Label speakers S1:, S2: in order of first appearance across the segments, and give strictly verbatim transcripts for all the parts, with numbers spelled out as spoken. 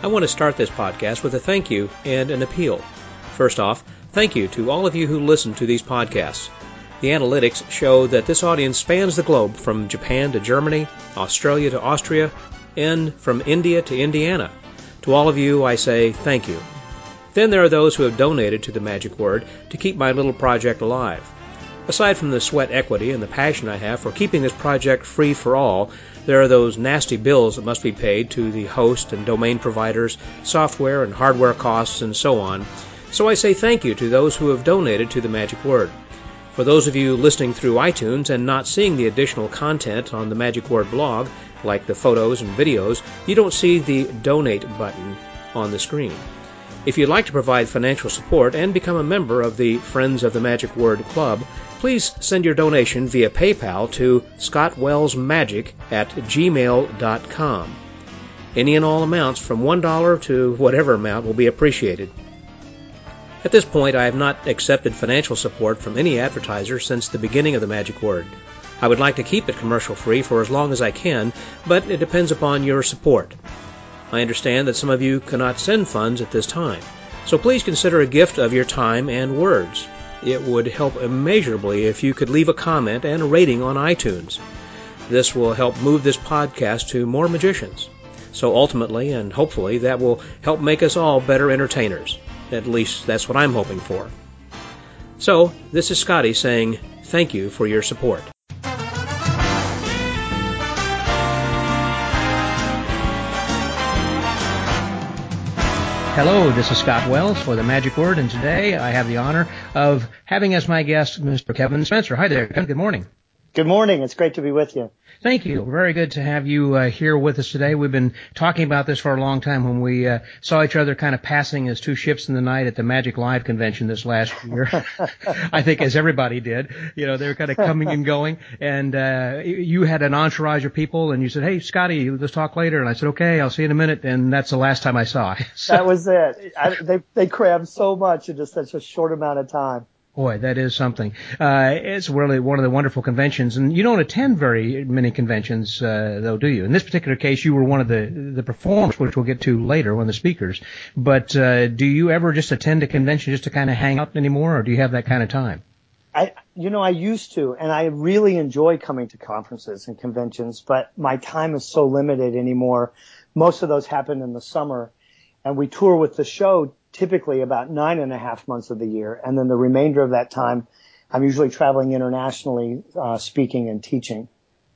S1: I want to start this podcast with a thank you and an appeal. First off, thank you to all of you who listen to these podcasts. The analytics show that this audience spans the globe from Japan to Germany, Australia to Austria, and from India to Indiana. To all of you, I say thank you. Then there are those who have donated to the Magic Word to keep my little project alive. Aside from the sweat equity and the passion I have for keeping this project free for all, there are those nasty bills that must be paid to the host and domain providers, software and hardware costs, and so on. So I say thank you to those who have donated to the Magic Word. For those of you listening through iTunes and not seeing the additional content on the Magic Word blog, like the photos and videos, you don't see the donate button on the screen. If you'd like to provide financial support and become a member of the Friends of the Magic Word Club, please send your donation via PayPal to scottwellsmagic at gmail dot com. Any and all amounts from one dollar to whatever amount will be appreciated. At this point, I have not accepted financial support from any advertiser since the beginning of the Magic Word. I would like to keep it commercial-free for as long as I can, but it depends upon your support. I understand that some of you cannot send funds at this time, so please consider a gift of your time and words. It would help immeasurably if you could leave a comment and a rating on iTunes. This will help move this podcast to more magicians. So ultimately and hopefully that will help make us all better entertainers. At least that's what I'm hoping for. So, this is Scotty saying thank you for your support. Hello, this is Scott Wells for the Magic Word, and today I have the honor of having as my guest Mister Kevin Spencer. Hi there, Kevin. Good morning.
S2: Good morning. It's great to be with you.
S1: Thank you. Very good to have you uh, here with us today. We've been talking about this for a long time when we uh, saw each other kind of passing as two ships in the night at the Magic Live convention this last year. I think as everybody did. You know, they were kind of coming and going. And uh, you had an entourage of people, and you said, hey, Scotty, let's talk later. And I said, okay, I'll see you in a minute. And that's the last time I saw you. So,
S2: that was it. I, they, they crammed so much into such a short amount of time.
S1: Boy, that is something. Uh, it's really one of the wonderful conventions, and you don't attend very many conventions, uh, though, do you? In this particular case, you were one of the the performers, which we'll get to later, one of the speakers. But uh, do you ever just attend a convention just to kind of hang out anymore, or do you have that kind of time?
S2: I, you know, I used to, and I really enjoy coming to conferences and conventions, but my time is so limited anymore. Most of those happen in the summer, and we tour with the show typically about nine and a half months of the year. And then the remainder of that time, I'm usually traveling internationally, uh, speaking and teaching.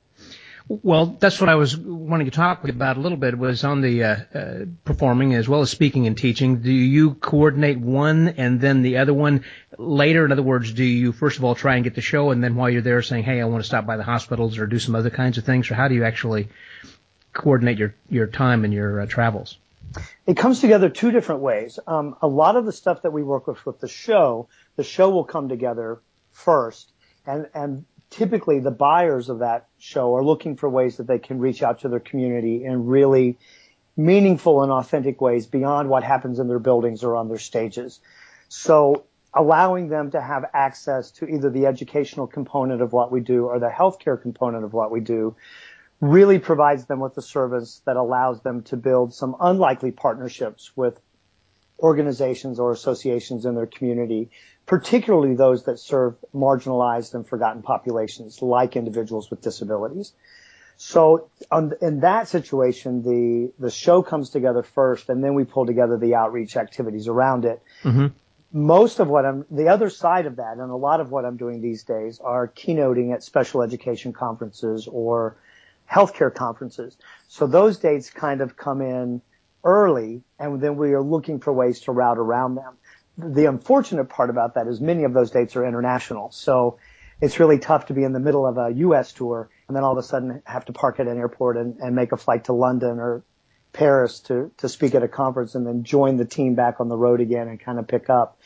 S1: Well, that's what I was wanting to talk about a little bit, was on the uh, uh, performing as well as speaking and teaching. Do you coordinate one and then the other one later? In other words, do you first of all try and get the show, and then while you're there saying, hey, I want to stop by the hospitals or do some other kinds of things? Or how do you actually coordinate your, your time and your uh, travels?
S2: It comes together two different ways. Um, a lot of the stuff that we work with with the show, the show will come together first, and, and typically the buyers of that show are looking for ways that they can reach out to their community in really meaningful and authentic ways beyond what happens in their buildings or on their stages. So allowing them to have access to either the educational component of what we do or the healthcare component of what we do really provides them with a service that allows them to build some unlikely partnerships with organizations or associations in their community, particularly those that serve marginalized and forgotten populations like individuals with disabilities. So on, in that situation, the, the show comes together first, and then we pull together the outreach activities around it. Mm-hmm. Most of what I'm, the other side of that, and a lot of what I'm doing these days, are keynoting at special education conferences or healthcare conferences. So those dates kind of come in early, and then we are looking for ways to route around them. The unfortunate part about that is many of those dates are international. So it's really tough to be in the middle of a U S tour and then all of a sudden have to park at an airport and, and make a flight to London or Paris to, to speak at a conference and then join the team back on the road again and kind of pick up.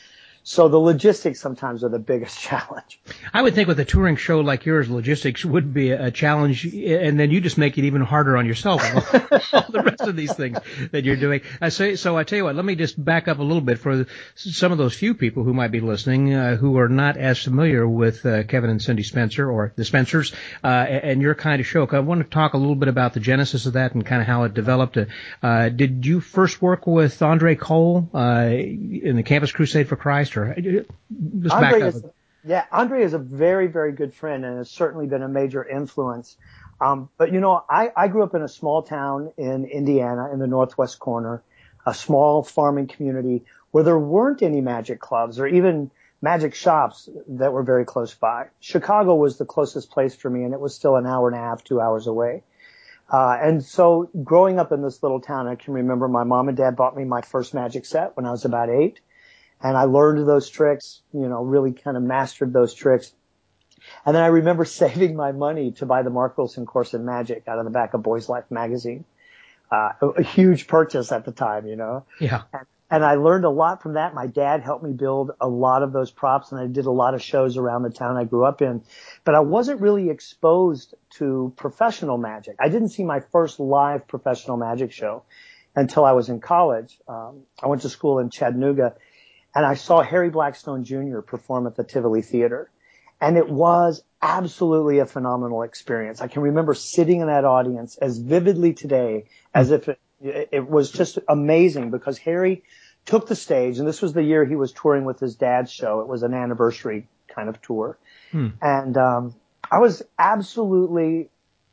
S2: So the logistics sometimes are the biggest challenge.
S1: I would think with a touring show like yours, logistics would be a challenge, and then you just make it even harder on yourself with all the rest of these things that you're doing. I say, so I tell you what, let me just back up a little bit for some of those few people who might be listening uh, who are not as familiar with uh, Kevin and Cindy Spencer or the Spencers uh, and your kind of show. I want to talk a little bit about the genesis of that and kind of how it developed. Uh, did you first work with Andre Cole uh, in the Campus Crusade for Christ? Or just
S2: Andre
S1: back
S2: is, yeah, Andre is a very, very good friend and has certainly been a major influence. Um, but you know, I, I grew up in a small town in Indiana in the northwest corner, a small farming community where there weren't any magic clubs or even magic shops that were very close by. Chicago was the closest place for me, and it was still an hour and a half, two hours away. Uh, and so growing up in this little town, I can remember my mom and dad bought me my first magic set when I was about eight. And I learned those tricks, you know, really kind of mastered those tricks. And then I remember saving my money to buy the Mark Wilson course in magic out of the back of Boys Life magazine. Uh, a, a huge purchase at the time, you know.
S1: Yeah.
S2: And, and I learned a lot from that. My dad helped me build a lot of those props, and I did a lot of shows around the town I grew up in. But I wasn't really exposed to professional magic. I didn't see my first live professional magic show until I was in college. Um, I went to school in Chattanooga. And I saw Harry Blackstone Junior perform at the Tivoli Theater. And it was absolutely a phenomenal experience. I can remember sitting in that audience as vividly today as if it, it was just amazing, because Harry took the stage, and this was the year he was touring with his dad's show. It was an anniversary kind of tour. Hmm. And um, I was absolutely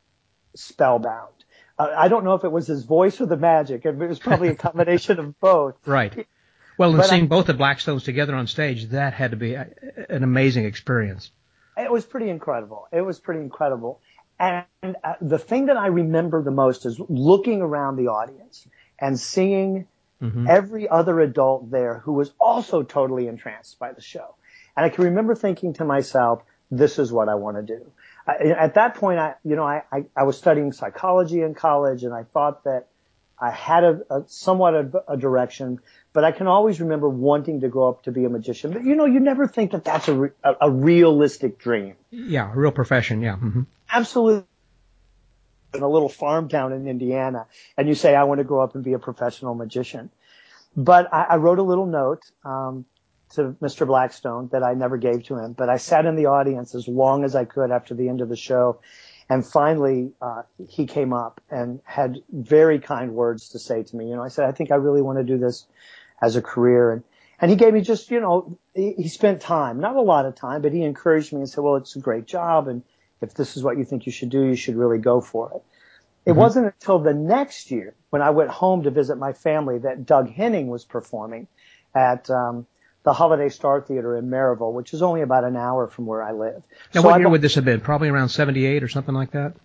S2: spellbound. Uh, I don't know if it was his voice or the magic. It was probably a combination of both.
S1: Right. Well, and
S2: but
S1: seeing
S2: I,
S1: both the Blackstones together on stage, that had to be a, an amazing experience.
S2: It was pretty incredible. It was pretty incredible. And uh, the thing that I remember the most is looking around the audience and seeing mm-hmm. every other adult there who was also totally entranced by the show. And I can remember thinking to myself, this is what I want to do. I, at that point, I, you know, I, I, I was studying psychology in college, and I thought that I had a, a somewhat of a direction, but I can always remember wanting to grow up to be a magician. But, you know, you never think that that's a, re, a, a realistic dream.
S1: Yeah, a real profession, yeah. Mm-hmm.
S2: Absolutely. In a little farm town in Indiana, and you say, I want to grow up and be a professional magician. But I, I wrote a little note um, to Mister Blackstone that I never gave to him, but I sat in the audience as long as I could after the end of the show. And finally, uh, he came up and had very kind words to say to me. You know, I said, I think I really want to do this as a career. And, and he gave me just, you know, he, he spent time, not a lot of time, but he encouraged me and said, well, it's a great job. And if this is what you think you should do, you should really go for it. It mm-hmm. wasn't until the next year when I went home to visit my family that Doug Henning was performing at, um, the Holiday Star Theater in Maryville, which is only about an hour from where I live.
S1: Now,
S2: so
S1: what
S2: I
S1: year would this have been? Probably around seventy-eight or something like that?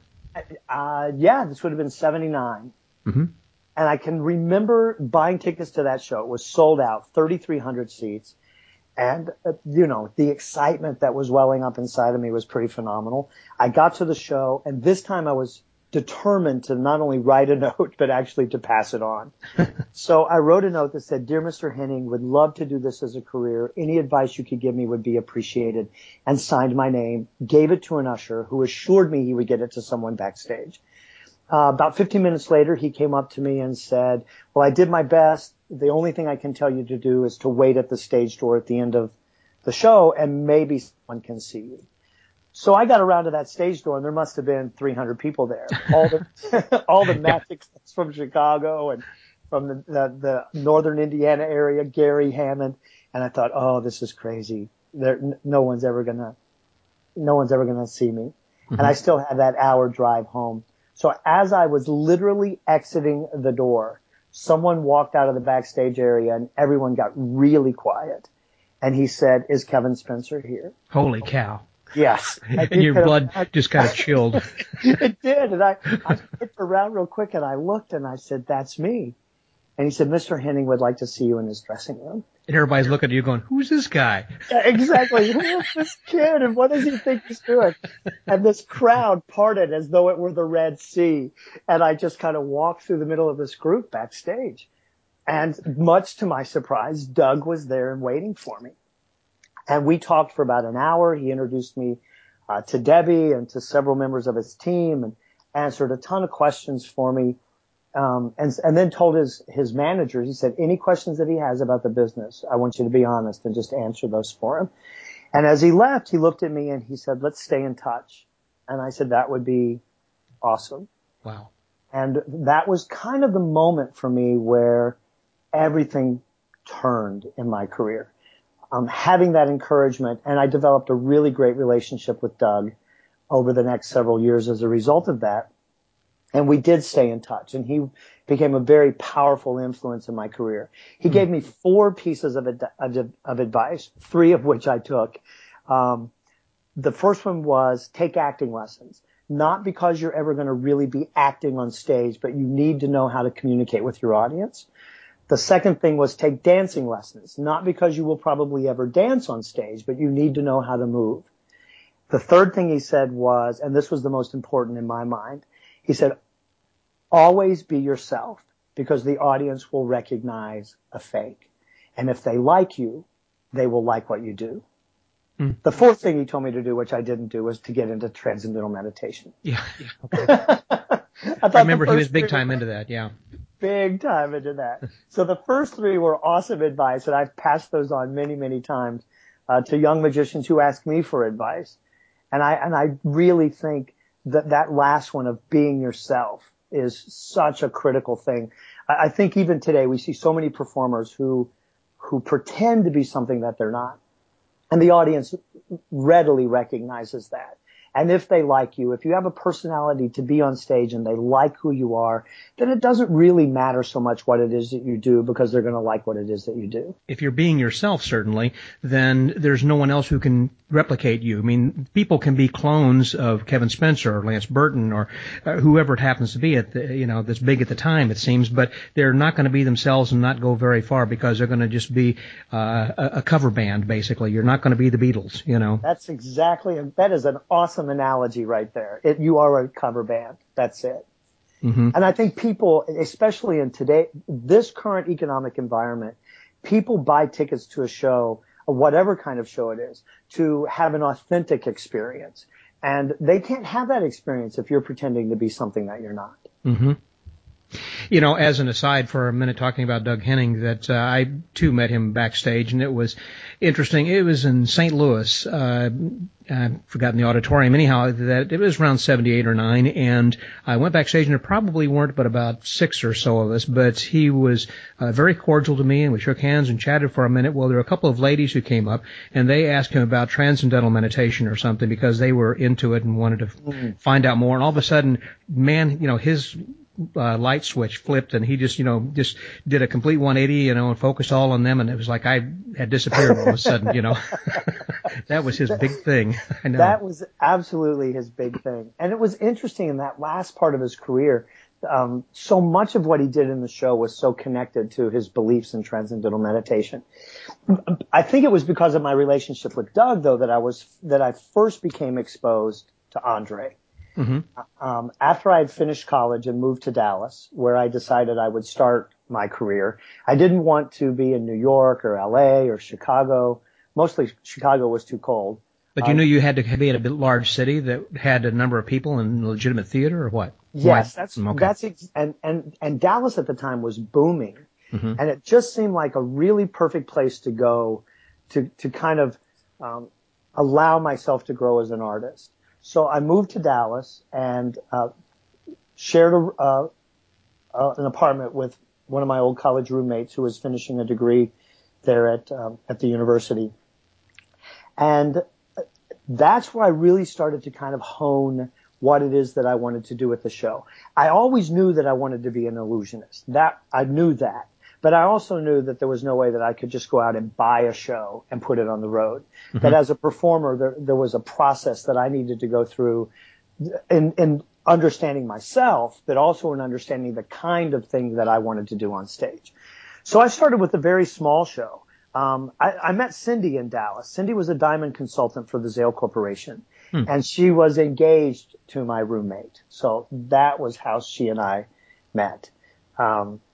S2: Uh, yeah, this would have been seventy-nine.
S1: Mm-hmm.
S2: And I can remember buying tickets to that show. It was sold out, thirty-three hundred seats. And, uh, you know, the excitement that was welling up inside of me was pretty phenomenal. I got to the show, and this time I was determined to not only write a note, but actually to pass it on. So I wrote a note that said, Dear Mister Henning, would love to do this as a career. Any advice you could give me would be appreciated. And signed my name, gave it to an usher who assured me he would get it to someone backstage. Uh, about fifteen minutes later, he came up to me and said, well, I did my best. The only thing I can tell you to do is to wait at the stage door at the end of the show, and maybe someone can see you. So I got around to that stage door, and there must have been three hundred people there. All the all the magic stars from Chicago and from the, the, the northern Indiana area, Gary Hammond. And I thought, oh, this is crazy. There, no one's ever gonna, no one's ever gonna see me. Mm-hmm. And I still had that hour drive home. So as I was literally exiting the door, someone walked out of the backstage area, and everyone got really quiet. And he said, is Kevin Spencer here?
S1: Holy cow.
S2: Yes.
S1: And your blood have, just kind of chilled.
S2: It did. And I, I looked around real quick, and I looked, and I said, that's me. And he said, Mister Henning would like to see you in his dressing room.
S1: And everybody's looking at you going, who's this guy?
S2: Yeah, exactly. Who is this kid, and what does he think he's doing? And this crowd parted as though it were the Red Sea. And I just kind of walked through the middle of this group backstage. And much to my surprise, Doug was there and waiting for me. And we talked for about an hour. He introduced me uh, to Debbie and to several members of his team and answered a ton of questions for me. Um, and, and then told his, his manager, he said, any questions that he has about the business, I want you to be honest and just answer those for him. And as he left, he looked at me and he said, let's stay in touch. And I said, that would be awesome.
S1: Wow.
S2: And that was kind of the moment for me where everything turned in my career. Um, having that encouragement, and I developed a really great relationship with Doug over the next several years as a result of that. And we did stay in touch, and he became a very powerful influence in my career. He mm. gave me four pieces of, ad- of, of advice, three of which I took. Um, the first one was take acting lessons, not because you're ever going to really be acting on stage, but you need to know how to communicate with your audience. The second thing was take dancing lessons, not because you will probably ever dance on stage, but you need to know how to move. The third thing he said was, and this was the most important in my mind, he said, always be yourself because the audience will recognize a fake. And if they like you, they will like what you do. Mm. The fourth thing he told me to do, which I didn't do, was to get into transcendental meditation.
S1: Yeah, yeah, okay. I, I remember he was big time into that, yeah.
S2: Big time into that. So the first three were awesome advice, and I've passed those on many, many times uh, to young magicians who ask me for advice. And I and I really think that that last one of being yourself is such a critical thing. I, I think even today we see so many performers who who pretend to be something that they're not, and the audience readily recognizes that. And if they like you, if you have a personality to be on stage and they like who you are, then it doesn't really matter so much what it is that you do because they're going to like what it is that you do.
S1: If you're being yourself, certainly, then there's no one else who can replicate you. I mean, people can be clones of Kevin Spencer or Lance Burton or uh, whoever it happens to be at the, you know, that's big at the time, it seems, but they're not going to be themselves and not go very far because they're going to just be uh, a, a cover band, basically. You're not going to be the Beatles, you know.
S2: That's exactly, that is an awesome analogy right there. It, you are a cover band. That's it. Mm-hmm. And I think people, especially in today, this current economic environment, people buy tickets to a show, or whatever kind of show it is, to have an authentic experience. And they can't have that experience if you're pretending to be something that you're not.
S1: Mm-hmm. You know, as an aside for a minute talking about Doug Henning, that uh, I too met him backstage, and it was interesting. It was in Saint Louis. Uh, I've forgotten the auditorium. Anyhow, that it was around seventy-eight or nine, and I went backstage, and there probably weren't but about six or so of us, but he was uh, very cordial to me, and we shook hands and chatted for a minute. Well, there were a couple of ladies who came up, and they asked him about transcendental meditation or something because they were into it and wanted to mm-hmm. find out more, and all of a sudden, man, you know, his Uh, light switch flipped, and he just, you know, just did a complete one eighty, you know, and focused all on them, and it was like I had disappeared all of a sudden, you know. That was his big thing. I know.
S2: That was absolutely his big thing. And it was interesting in that last part of his career, um, so much of what he did in the show was so connected to his beliefs in transcendental meditation. I think it was because of my relationship with Doug, though, that I was, that I first became exposed to Andre. Mm-hmm. Um, after I had finished college and moved to Dallas, where I decided I would start my career, I didn't want to be in New York or L A or Chicago. Mostly Chicago was too cold.
S1: But you um, knew you had to be in a large city that had a number of people in legitimate theater, or what?
S2: Yes, Why? that's okay. that's ex- and and and Dallas at the time was booming, mm-hmm. and it just seemed like a really perfect place to go to to kind of um, allow myself to grow as an artist. So I moved to Dallas and uh, shared a, uh, uh, an apartment with one of my old college roommates who was finishing a degree there at um, at the university. And that's where I really started to kind of hone what it is that I wanted to do with the show. I always knew that I wanted to be an illusionist. That I knew that. But I also knew that there was no way that I could just go out and buy a show and put it on the road. Mm-hmm. That as a performer, there, there was a process that I needed to go through in, in understanding myself, but also in understanding the kind of thing that I wanted to do on stage. So I started with a very small show. Um, I, I met Cindy in Dallas. Cindy was a diamond consultant for the Zale Corporation, hmm. and she was engaged to my roommate. So that was how she and I met. Um,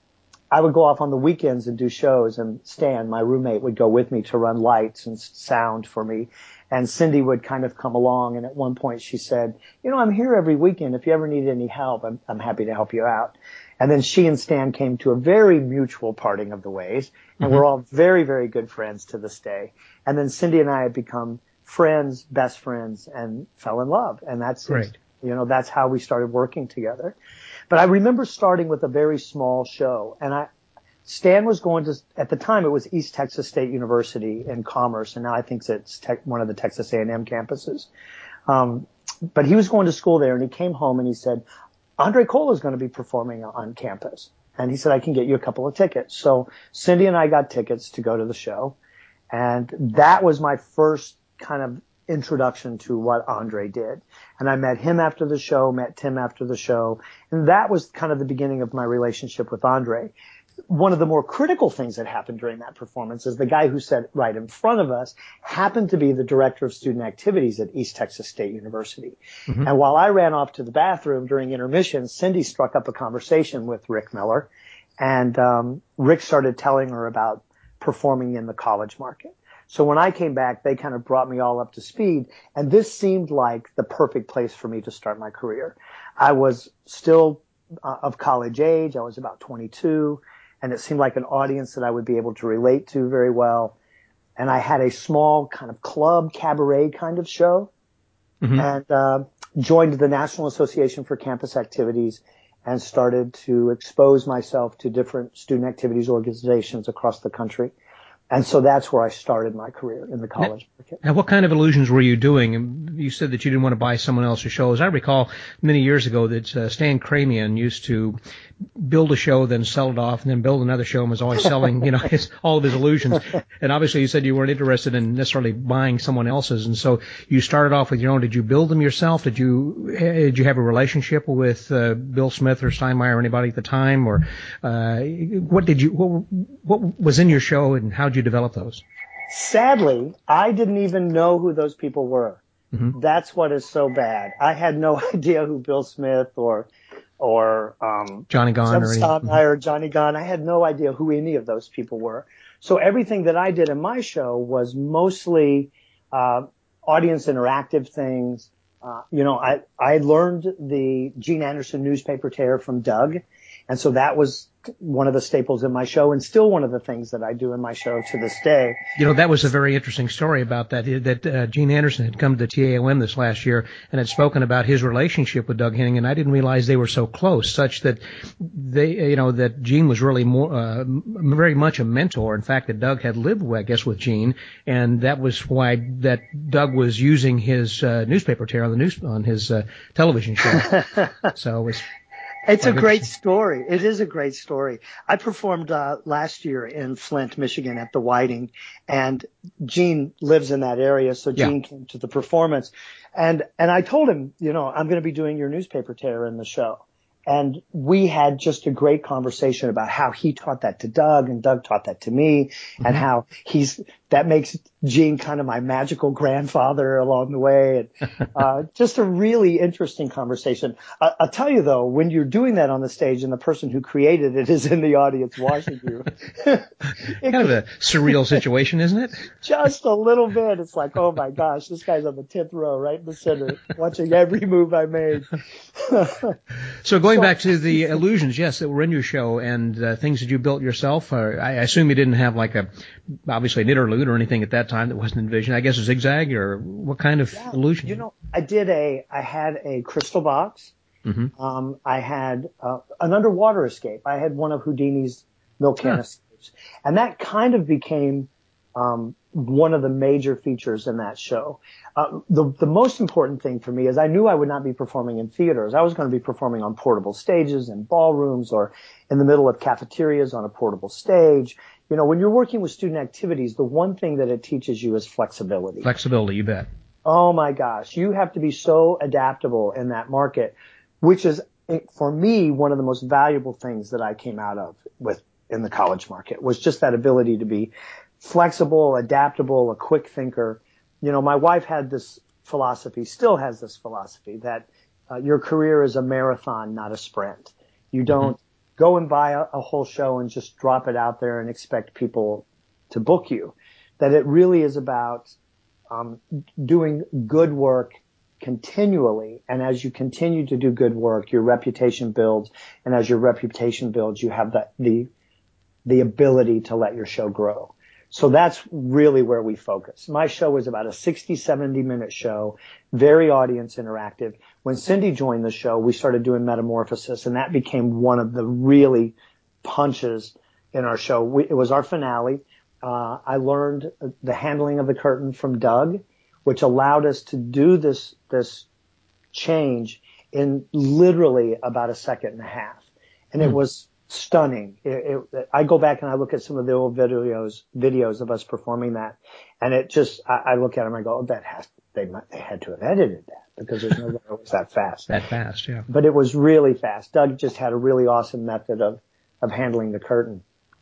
S2: I would go off on the weekends and do shows, and Stan, my roommate, would go with me to run lights and sound for me. And Cindy would kind of come along, and at one point she said, you know, I'm here every weekend. If you ever need any help, I'm, I'm happy to help you out. And then she and Stan came to a very mutual parting of the ways, and mm-hmm. we're all very, very good friends to this day. And then Cindy and I have become friends, best friends, and fell in love. And that's,
S1: Great.
S2: you know, that's how we started working together. But I remember starting with a very small show, and I, Stan was going to, at the time it was East Texas State University in Commerce, and now I think it's tech, one of the Texas A and M campuses. Um, but he was going to school there, and he came home and he said, Andre Cole is going to be performing on campus. And he said, I can get you a couple of tickets. So Cindy and I got tickets to go to the show, and that was my first kind of introduction to what Andre did. And I met him after the show, met Tim after the show, and that was kind of the beginning of my relationship with Andre. One of the more critical things that happened during that performance is the guy who sat right in front of us happened to be the director of student activities at East Texas State University. Mm-hmm. And while I ran off to the bathroom during intermission, Cindy struck up a conversation with Rick Miller, and um, Rick started telling her about performing in the college market. So when I came back, they kind of brought me all up to speed, and this seemed like the perfect place for me to start my career. I was still uh, of college age. I was about twenty-two, and it seemed like an audience that I would be able to relate to very well. And I had a small kind of club cabaret kind of show, mm-hmm. and uh, joined the National Association for Campus Activities and started to expose myself to different student activities organizations across the country. And so that's where I started my career in the college market.
S1: And what kind of illusions were you doing? You said that you didn't want to buy someone else's shows. I recall many years ago that uh, Stan Kramian used to build a show, then sell it off, and then build another show, and was always selling, you know, his, all of his illusions. And obviously you said you weren't interested in necessarily buying someone else's, and so you started off with your own. Did you build them yourself? Did you did you have a relationship with uh, Bill Smith or Steinmeier or anybody at the time, or uh, what did you what, what was in your show, and how did you develop those?
S2: Sadly, I didn't even know who those people were. Mm-hmm. That's what is so bad. I had no idea who Bill Smith or or um
S1: Johnny Gahn or
S2: anything. Or Johnny Gahn. I had no idea who any of those people were. So everything that I did in my show was mostly uh audience interactive things. Uh, you know, I I learned the Gene Anderson newspaper tear from Doug, and so that was one of the staples in my show, and still one of the things that I do in my show to this day.
S1: You know, that was a very interesting story about that, that uh, Gene Anderson had come to T A O M this last year and had spoken about his relationship with Doug Henning, and I didn't realize they were so close, such that they, you know, that Gene was really more, uh, very much a mentor. In fact, that Doug had lived, I guess, with Gene, and that was why that Doug was using his uh, newspaper tear on the news, on his uh, television show. So it was...
S2: It's a great story. It is a great story. I performed uh, last year in Flint, Michigan at the Whiting, and Gene lives in that area, so Gene yeah. came to the performance. And and I told him, you know, I'm going to be doing your newspaper tear in the show. And we had just a great conversation about how he taught that to Doug and Doug taught that to me, mm-hmm. and how he's that makes Gene kind of my magical grandfather along the way. And uh, just a really interesting conversation. I, I'll tell you, though, when you're doing that on the stage and the person who created it is in the audience watching you.
S1: Kind of a surreal situation, isn't it?
S2: Just a little bit. It's like, oh, my gosh, this guy's on the tenth row right in the center watching every move I made.
S1: So going so, back to the illusions, yes, that were in your show and uh, things that you built yourself, uh, I assume you didn't have like a, obviously an interlude or anything at that time that wasn't envisioned. I guess a zigzag, or what kind of
S2: yeah,
S1: illusion?
S2: You know, I did a, I had a crystal box. Mm-hmm. Um, I had uh, an underwater escape. I had one of Houdini's milk can huh. escapes. And that kind of became um, one of the major features in that show. Uh, the, the most important thing for me is I knew I would not be performing in theaters. I was going to be performing on portable stages in ballrooms or in the middle of cafeterias on a portable stage. You know, when you're working with student activities, the one thing that it teaches you is flexibility.
S1: Flexibility, you bet.
S2: Oh my gosh. You have to be so adaptable in that market, which is, for me, one of the most valuable things that I came out of with in the college market was just that ability to be flexible, adaptable, a quick thinker. You know, my wife had this philosophy, still has this philosophy, that uh, your career is a marathon, not a sprint. You don't, go and buy a, a whole show and just drop it out there and expect people to book you. That it really is about um, doing good work continually. And as you continue to do good work, your reputation builds. And as your reputation builds, you have the, the, the ability to let your show grow. So that's really where we focus. My show was about a sixty, seventy minute show, very audience interactive. When Cindy joined the show, we started doing Metamorphosis, and that became one of the really punches in our show. We, it was our finale. Uh, I learned the handling of the curtain from Doug, which allowed us to do this, this change in literally about a second and a half. And it was stunning. It, it, I go back and I look at some of the old videos, videos of us performing that, and it just, I, I look at them and I go, oh, that has, they might, they had to have edited that because there's no way it was that fast.
S1: That fast, yeah.
S2: But it was really fast. Doug just had a really awesome method of, of handling the curtain.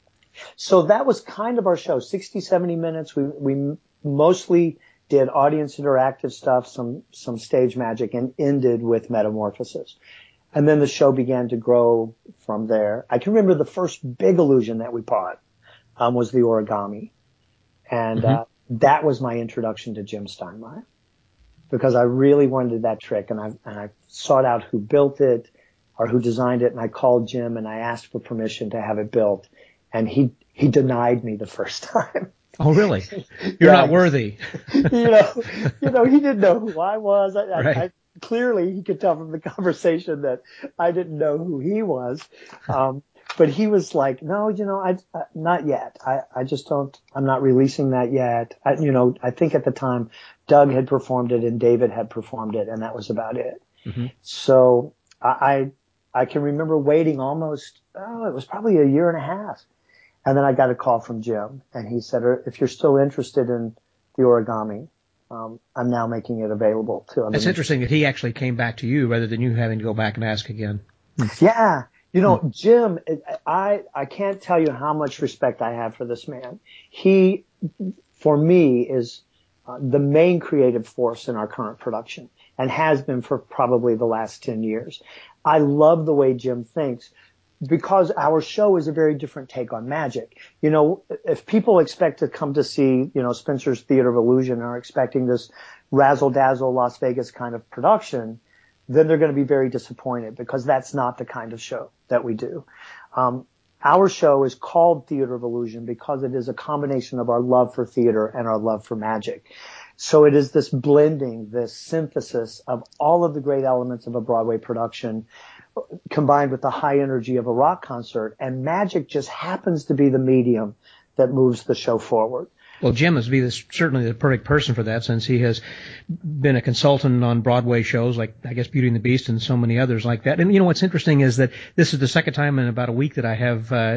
S2: So that was kind of our show, sixty, seventy minutes. We, we mostly did audience interactive stuff, some, some stage magic, and ended with Metamorphosis. And then the show began to grow from there. I can remember the first big illusion that we bought, um, was the origami. And, mm-hmm. uh, that was my introduction to Jim Steinmeyer because I really wanted that trick, and I, and I sought out who built it or who designed it. And I called Jim and I asked for permission to have it built, and he, he denied me the first time.
S1: Oh, really? You're yeah, not worthy.
S2: you know, you know, he didn't know who I was. I,
S1: right.
S2: I, I clearly he could tell from the conversation that I didn't know who he was. Um, but he was like, no, you know, I, uh, not yet. I, I just don't, I'm not releasing that yet. I, you know, I think at the time Doug had performed it and David had performed it, and that was about it. Mm-hmm. So I, I, I can remember waiting almost, oh, it was probably a year and a half. And then I got a call from Jim, and he said, if you're still interested in the origami, um, I'm now making it available to him.
S1: It's interesting that he actually came back to you rather than you having to go back and ask again.
S2: Yeah. You know, hmm. Jim, I, I can't tell you how much respect I have for this man. He, for me, is uh, the main creative force in our current production and has been for probably the last ten years. I love the way Jim thinks, because our show is a very different take on magic. You know, if people expect to come to see, you know, Spencer's Theater of Illusion, are expecting this razzle-dazzle Las Vegas kind of production, then they're going to be very disappointed, because that's not the kind of show that we do. Um, our show is called Theater of Illusion because it is a combination of our love for theater and our love for magic. So it is this blending, this synthesis of all of the great elements of a Broadway production combined with the high energy of a rock concert, and magic just happens to be the medium that moves the show forward.
S1: Well, Jim must be the, certainly the perfect person for that, since he has been a consultant on Broadway shows like, I guess, Beauty and the Beast and so many others like that. And, you know, what's interesting is that this is the second time in about a week that I have uh,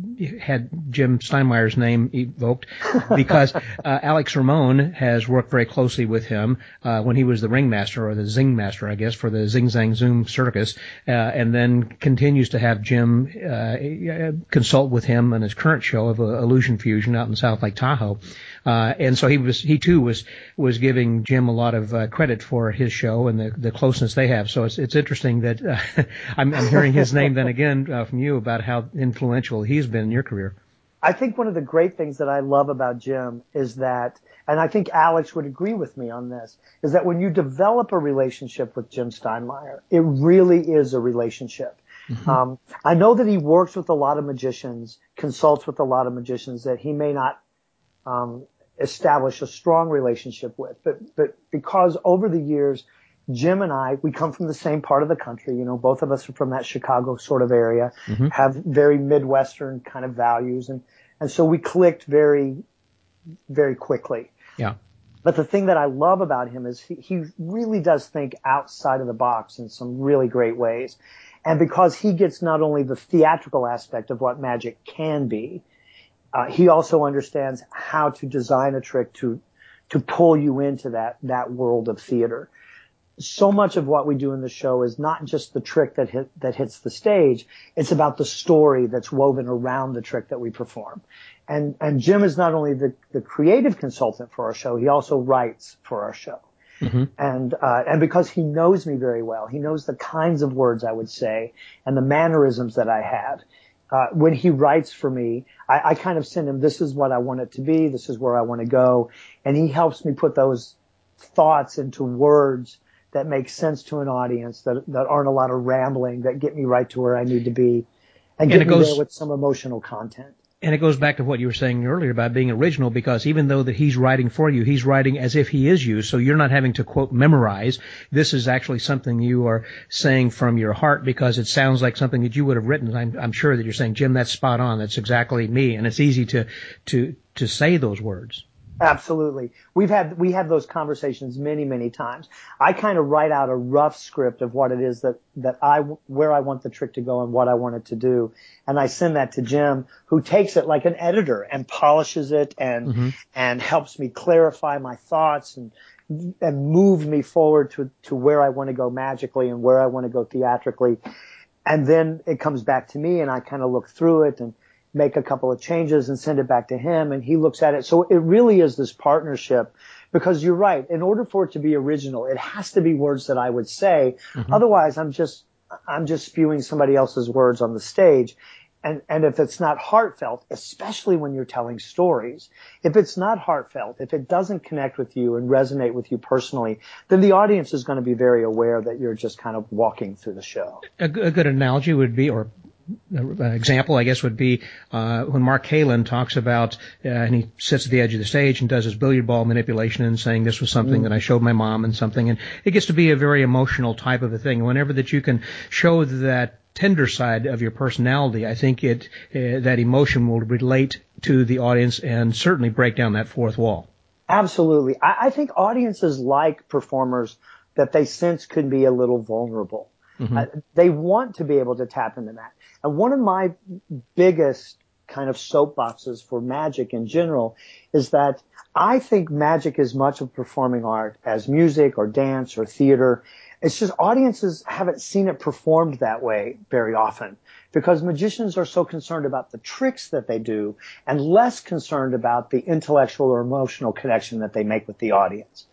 S1: had Jim Steinmeyer's name evoked, because uh, Alex Ramon has worked very closely with him uh, when he was the ringmaster, or the zing master, I guess, for the Zing Zang Zoom circus, uh, and then continues to have Jim uh, consult with him on his current show of uh, Illusion Fusion out in South Lake Tahoe. Uh, and so he was, he too was, was giving Jim a lot of uh, credit for his show and the, the closeness they have. So it's, it's interesting that uh, I'm, I'm hearing his name then again uh, from you about how influential he's been in your career.
S2: I think one of the great things that I love about Jim is that, and I think Alex would agree with me on this, is that when you develop a relationship with Jim Steinmeyer, it really is a relationship. Mm-hmm. Um, I know that he works with a lot of magicians, consults with a lot of magicians that he may not Um, establish a strong relationship with. But, but because over the years, Jim and I, we come from the same part of the country. You know, both of us are from that Chicago sort of area, mm-hmm. have very Midwestern kind of values. And, and so we clicked very, very quickly.
S1: Yeah.
S2: But the thing that I love about him is he, he really does think outside of the box in some really great ways. And because he gets not only the theatrical aspect of what magic can be, Uh, he also understands how to design a trick to, to pull you into that, that world of theater. So much of what we do in the show is not just the trick that hit, that hits the stage. It's about the story that's woven around the trick that we perform. And, and Jim is not only the, the creative consultant for our show, he also writes for our show. Mm-hmm. And, uh, and because he knows me very well, he knows the kinds of words I would say and the mannerisms that I have. Uh, when he writes for me, I, I kind of send him, this is what I want it to be. This is where I want to go. And he helps me put those thoughts into words that make sense to an audience, that, that aren't a lot of rambling, that get me right to where I need to be, and get
S1: and
S2: me
S1: goes,
S2: there with some emotional content.
S1: And it goes back to what you were saying earlier about being original, because even though that he's writing for you, he's writing as if he is you, so you're not having to, quote, memorize. This is actually something you are saying from your heart, because it sounds like something that you would have written. I'm, I'm sure that you're saying, Jim, that's spot on. That's exactly me. And it's easy to, to, to say those words.
S2: Absolutely. We've had, we have those conversations many, many times. I kind of write out a rough script of what it is that, that I, where I want the trick to go and what I want it to do. And I send that to Jim, who takes it like an editor and polishes it and, mm-hmm. and helps me clarify my thoughts and, and move me forward to, to where I want to go magically and where I want to go theatrically. And then it comes back to me and I kind of look through it and make a couple of changes and send it back to him, and he looks at it. So it really is this partnership, because you're right. In order for it to be original, it has to be words that I would say. Mm-hmm. Otherwise, I'm just, I'm just spewing somebody else's words on the stage. And, and if it's not heartfelt, especially when you're telling stories, if it's not heartfelt, if it doesn't connect with you and resonate with you personally, then the audience is going to be very aware that you're just kind of walking through the show.
S1: A, a good analogy would be, or An example, I guess, would be uh, when Mark Kalin talks about, uh, and he sits at the edge of the stage and does his billiard ball manipulation and saying this was something mm. that I showed my mom and something, and it gets to be a very emotional type of a thing. Whenever that you can show that tender side of your personality, I think it uh, that emotion will relate to the audience and certainly break down that fourth wall.
S2: Absolutely. I, I think audiences like performers that they sense could be a little vulnerable. Mm-hmm. Uh, they want to be able to tap into that. And one of my biggest kind of soapboxes for magic in general is that I think magic is much of performing art as music or dance or theater. It's just audiences haven't seen it performed that way very often, because magicians are so concerned about the tricks that they do and less concerned about the intellectual or emotional connection that they make with the audience.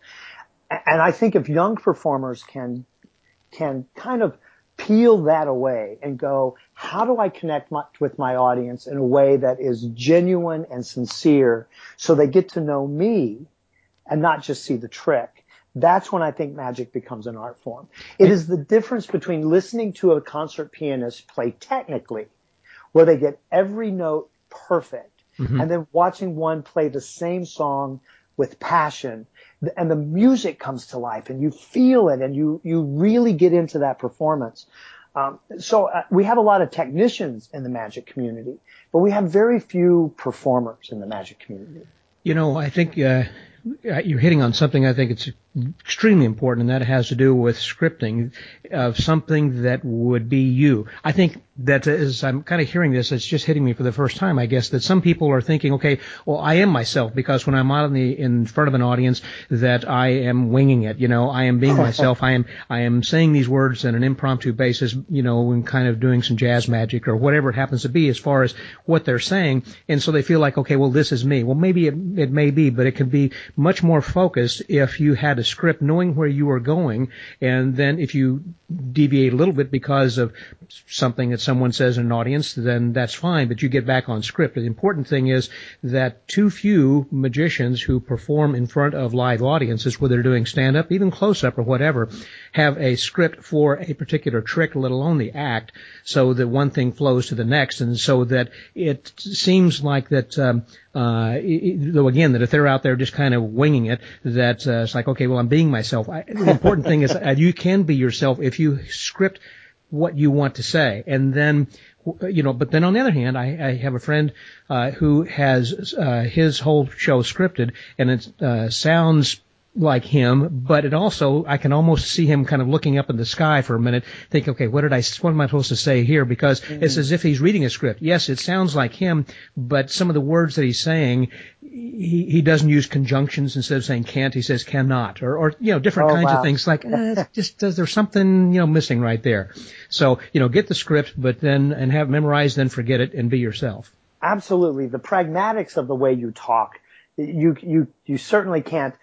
S2: And I think if young performers can can kind of peel that away and go, how do I connect my, with my audience in a way that is genuine and sincere so they get to know me and not just see the trick? That's when I think magic becomes an art form. It is the difference between listening to a concert pianist play technically, where they get every note perfect, mm-hmm. and then watching one play the same song with passion, and the music comes to life and you feel it and you, you really get into that performance. Um, so uh, we have a lot of technicians in the magic community, but we have very few performers in the magic community.
S1: You know, I think uh, you're hitting on something I think it's extremely important, and that has to do with scripting of something that would be you. I think that as I'm kind of hearing this, it's just hitting me for the first time, I guess, that some people are thinking, okay, well, I am myself, because when I'm out in the in front of an audience, that I am winging it, you know, I am being myself, I am I am saying these words on an impromptu basis, you know, and kind of doing some jazz magic or whatever it happens to be as far as what they're saying, and so they feel like, okay, well, this is me. Well, maybe it, it may be, but it can be much more focused if you had a script, knowing where you are going, and then if you deviate a little bit because of something that someone says in an audience, then that's fine, but you get back on script. The important thing is that too few magicians who perform in front of live audiences, whether they're doing stand-up, even close-up or whatever, have a script for a particular trick, let alone the act, so that one thing flows to the next, and so that it seems like that, um, uh, it, though again, that if they're out there just kind of winging it, that uh, it's like, okay, well, I'm being myself. I, the important thing is uh, you can be yourself if you script what you want to say. And then, you know, but then on the other hand, I, I have a friend uh, who has uh, his whole show scripted, and it uh, sounds like him, but it also, I can almost see him kind of looking up in the sky for a minute, think, okay, what did I, what am I supposed to say here? Because mm-hmm. it's as if he's reading a script. Yes, it sounds like him, but some of the words that he's saying, he, he doesn't use conjunctions. Instead of saying can't, he says cannot, or, or, you know, different
S2: oh,
S1: kinds
S2: wow.
S1: of things like, eh, just, uh, there's something, you know, missing right there. So, you know, get the script, but then, and have memorized, then forget it and be yourself.
S2: Absolutely. The pragmatics of the way you talk, you, you, you certainly can't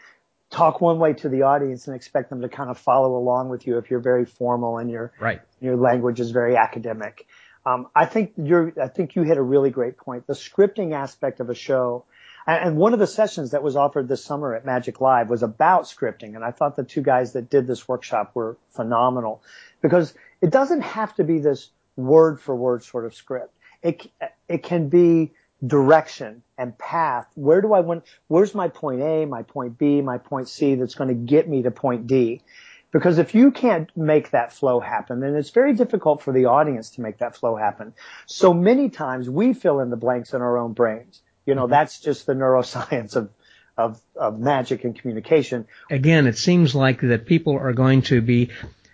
S2: talk one way to the audience and expect them to kind of follow along with you if you're very formal and your
S1: right.
S2: your language is very academic. Um, I think you're, I think you hit a really great point. The scripting aspect of a show, and one of the sessions that was offered this summer at Magic Live was about scripting, and I thought the two guys that did this workshop were phenomenal because it doesn't have to be this word for word sort of script. It it can be direction and path. Where do I want, where's my point A, my point B, my point C that's going to get me to point D? Because if you can't make that flow happen, then it's very difficult for the audience to make that flow happen. So many times we fill in the blanks in our own brains. You know, that's just the neuroscience of, of, of magic and communication.
S1: Again, it seems like that people are going to be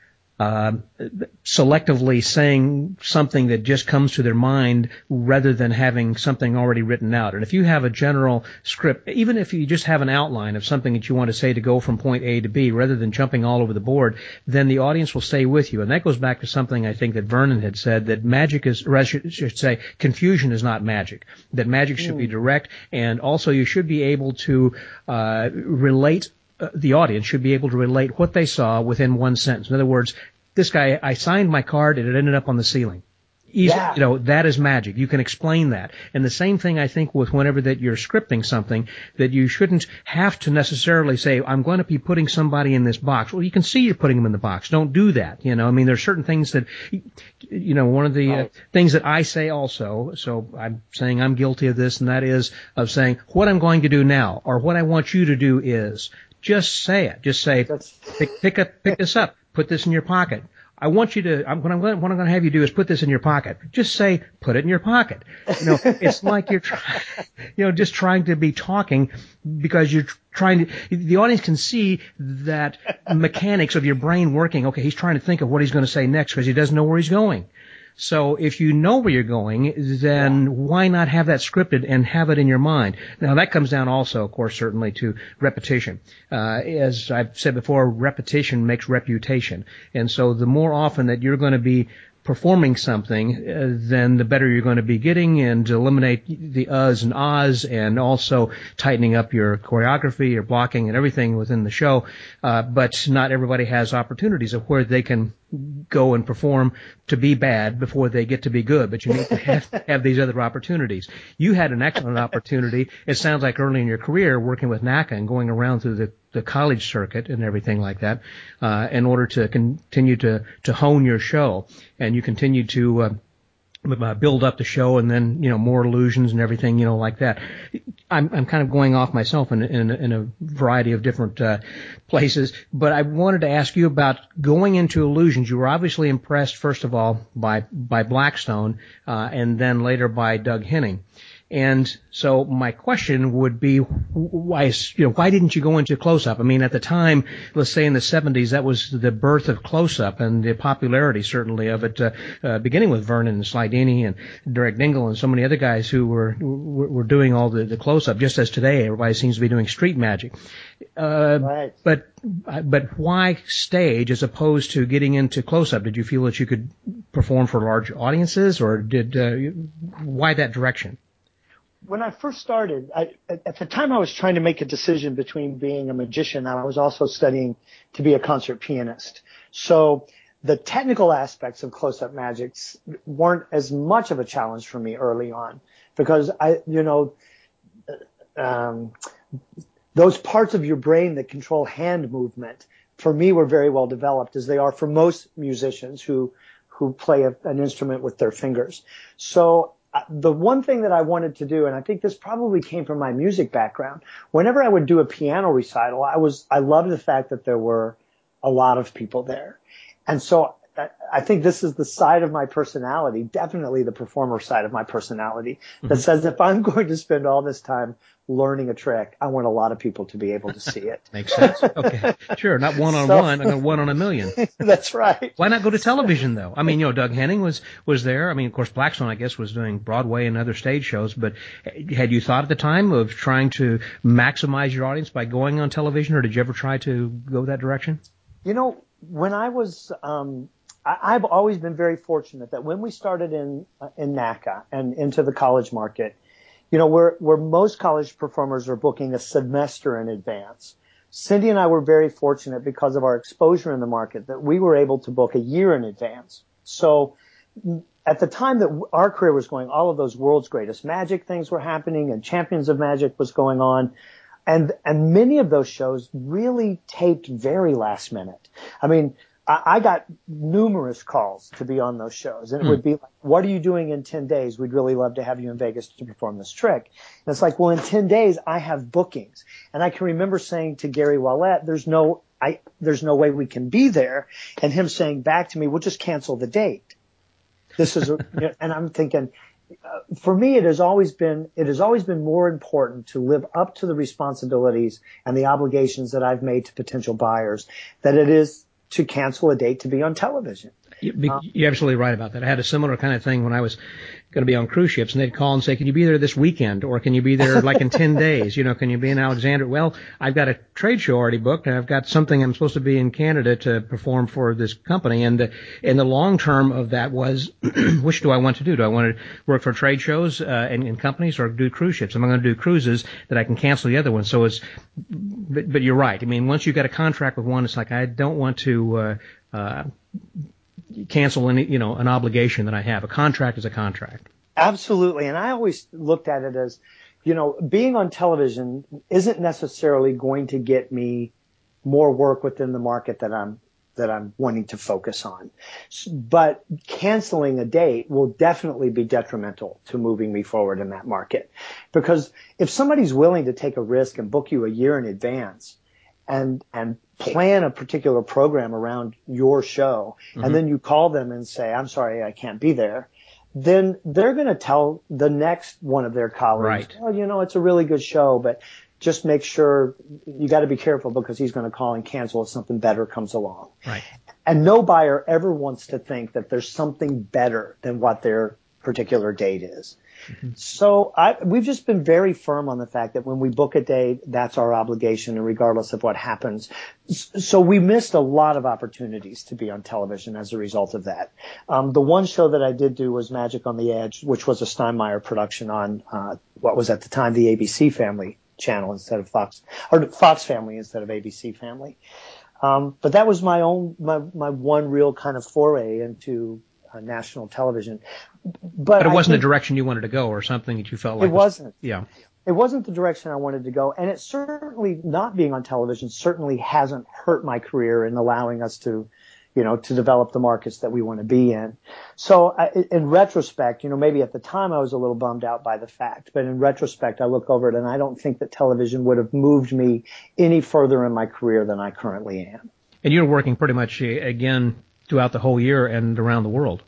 S1: Uh, selectively saying something that just comes to their mind rather than having something already written out. And if you have a general script, even if you just have an outline of something that you want to say to go from point A to B rather than jumping all over the board, then the audience will stay with you. And that goes back to something I think that Vernon had said, that magic is, or I should, should say, confusion is not magic. That magic should mm. be direct, and also you should be able to uh, relate Uh, the audience should be able to relate what they saw within one sentence. In other words, this guy, I signed my card and it ended up on the ceiling. Easy,
S2: yeah.
S1: You know, that is magic. You can explain that. And the same thing, I think, with whenever that you're scripting something, that you shouldn't have to necessarily say, I'm going to be putting somebody in this box. Well, you can see you're putting them in the box. Don't do that. You know, I mean, there's certain things that, you know, one of the
S2: right.
S1: uh, things that I say also, so I'm saying I'm guilty of this, and that is of saying, what I'm going to do now, or what I want you to do is, just say it. Just say, pick, pick up, pick this up, put this in your pocket. I want you to, I'm, what I'm going, what I'm going to have you do is put this in your pocket. Just say, put it in your pocket. You know, it's like you're, try, you know, just trying to be talking because you're trying to, the audience can see that mechanics of your brain working. Okay, he's trying to think of what he's going to say next because he doesn't know where he's going. So if you know where you're going, then yeah. why not have that scripted and have it in your mind? Now that comes down also, of course, certainly to repetition. Uh, as I've said before, repetition makes reputation. And so the more often that you're going to be performing something, uh, then the better you're going to be getting, and eliminate the uhs and ahs, and also tightening up your choreography, your blocking, and everything within the show. Uh, but not everybody has opportunities of where they can go and perform to be bad before they get to be good, but you need to have, have these other opportunities. You had an excellent opportunity, it sounds like early in your career, working with NACA and going around through the, the college circuit and everything like that, uh, in order to continue to, to hone your show. And you continue to uh, Uh, build up the show, and then, you know, more illusions and everything, you know, like that. I'm, I'm kind of going off myself in, in, in a variety of different uh, places, but I wanted to ask you about going into illusions. You were obviously impressed, first of all, by by Blackstone, uh, and then later by Doug Henning. And so my question would be, why, you know, why didn't you go into close-up? I mean, at the time, let's say in the seventies, that was the birth of close-up and the popularity, certainly, of it, uh, uh, beginning with Vernon and Slidini and Derek Dingle and so many other guys who were were, were doing all the, the close-up, just as today everybody seems to be doing street magic. Uh,
S2: right.
S1: But but why stage as opposed to getting into close-up? Did you feel that you could perform for large audiences, or did uh, why that direction?
S2: When I first started, I, at the time I was trying to make a decision between being a magician and I was also studying to be a concert pianist. So the technical aspects of close-up magic weren't as much of a challenge for me early on because I, you know, um, those parts of your brain that control hand movement for me were very well developed, as they are for most musicians who, who play a, an instrument with their fingers. So the one thing that I wanted to do, and I think this probably came from my music background, whenever I would do a piano recital, I was, I loved the fact that there were a lot of people there. And so I think this is the side of my personality, definitely the performer side of my personality, that mm-hmm. says if I'm going to spend all this time learning a trick, I want a lot of people to be able to see it.
S1: Makes sense. Okay. Sure. Not one on so, one, I'm one on a million.
S2: That's right.
S1: Why not go to television, though? I mean, you know, Doug Henning was, was there. I mean, of course, Blackstone, I guess, was doing Broadway and other stage shows, but had you thought at the time of trying to maximize your audience by going on television, or did you ever try to go that direction?
S2: You know, when I was, um, I, I've always been very fortunate that when we started in, uh, in NACA and into the college market, you know, where, where most college performers are booking a semester in advance. Cindy and I were very fortunate because of our exposure in the market that we were able to book a year in advance. So at the time that our career was going, all of those World's Greatest Magic things were happening and Champions of Magic was going on. And, and many of those shows really taped very last minute. I mean, I, I got numerous calls to be on those shows, and it mm. would be like, what are you doing in ten days? We'd really love to have you in Vegas to perform this trick. And it's like, well, in ten days, I have bookings. And I can remember saying to Gary Wallette, there's no, I, there's no way we can be there. And him saying back to me, we'll just cancel the date. This is, a, and I'm thinking, uh, for me, it has always been, it has always been more important to live up to the responsibilities and the obligations that I've made to potential buyers than it is to cancel a date to be on television.
S1: You're absolutely right about that. I had a similar kind of thing when I was going to be on cruise ships, and they'd call and say, can you be there this weekend? Or can you be there like in ten days? You know, can you be in Alexandria? Well, I've got a trade show already booked, and I've got something I'm supposed to be in Canada to perform for this company. And the, and the long term of that was, which do I want to do? Do I want to work for trade shows uh, and, and companies, or do cruise ships? Am I going to do cruises that I can cancel the other one? So it's, but, but you're right. I mean, once you've got a contract with one, it's like, I don't want to, uh, uh, cancel any, you know, an obligation that I have. A contract is a contract.
S2: Absolutely. And I always looked at it as, you know, being on television isn't necessarily going to get me more work within the market that I'm, that I'm wanting to focus on. But canceling a date will definitely be detrimental to moving me forward in that market. Because if somebody's willing to take a risk and book you a year in advance, and and plan a particular program around your show, mm-hmm. and then you call them and say, I'm sorry, I can't be there, then they're going to tell the next one of their colleagues,
S1: right.
S2: oh, you know, it's a really good show, but just make sure you got to be careful because he's going to call and cancel if something better comes along.
S1: Right.
S2: And no buyer ever wants to think that there's something better than what their particular date is. Mm-hmm. So I, we've just been very firm on the fact that when we book a date, that's our obligation, and regardless of what happens. So we missed a lot of opportunities to be on television as a result of that. Um, the one show that I did do was Magic on the Edge, which was a Steinmeier production on uh, what was at the time the A B C Family channel instead of Fox, or Fox Family instead of A B C Family. Um, but that was my own, my, my one real kind of foray into uh, national television. But,
S1: but it wasn't
S2: think,
S1: a direction you wanted to go, or something that you felt like
S2: it wasn't.
S1: Was, yeah.
S2: It wasn't the direction I wanted to go, and it certainly, not being on television certainly hasn't hurt my career in allowing us to, you know, to develop the markets that we want to be in. So I, in retrospect, you know, maybe at the time I was a little bummed out by the fact, but in retrospect I look over it and I don't think that television would have moved me any further in my career than I currently am.
S1: And you're working pretty much again throughout the whole year and around the world.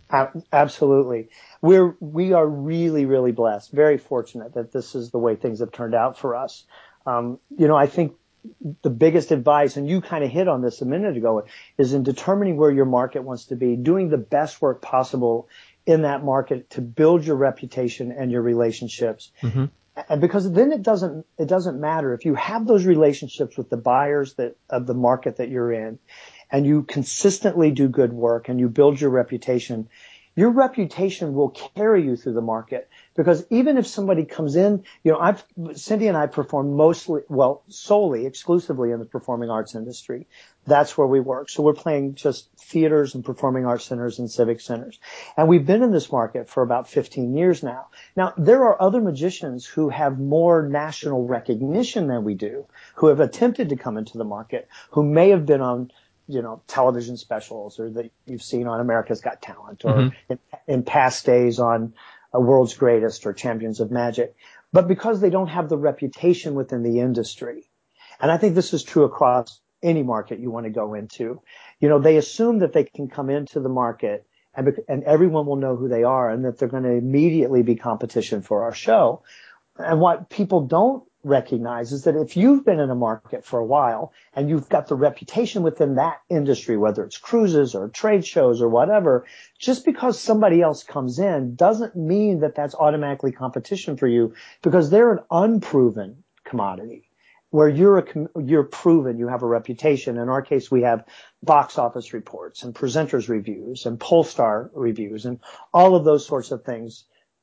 S2: Absolutely. We're, we are really, really blessed, very fortunate that this is the way things have turned out for us. Um, you know, I think the biggest advice, and you kind of hit on this a minute ago, is in determining where your market wants to be, doing the best work possible in that market to build your reputation and your relationships. Mm-hmm. And because then it doesn't, it doesn't matter if you have those relationships with the buyers that, of the market that you're in, and you consistently do good work and you build your reputation, your reputation will carry you through the market. Because even if somebody comes in, you know, I've, Cindy and I perform mostly, well, solely, exclusively in the performing arts industry. That's where we work. So we're playing just theaters and performing arts centers and civic centers. And we've been in this market for about fifteen years now. Now, there are other magicians who have more national recognition than we do, who have attempted to come into the market, who may have been on, you know, television specials, or that you've seen on America's Got Talent, or mm-hmm. in, in past days on a World's Greatest or Champions of Magic. But because they don't have the reputation within the industry, and I think this is true across any market you want to go into, you know, they assume that they can come into the market and, and everyone will know who they are, and that they're going to immediately be competition for our show. And what people don't recognize is that if you've been in a market for a while and you've got the reputation within that industry, whether it's cruises or trade shows or whatever, just because somebody else comes in doesn't mean that that's automatically competition for you, because they're an unproven commodity. Where you're a, you're proven, you have a reputation. In our case, we have box office reports and presenters reviews and Pollstar reviews and all of those sorts of things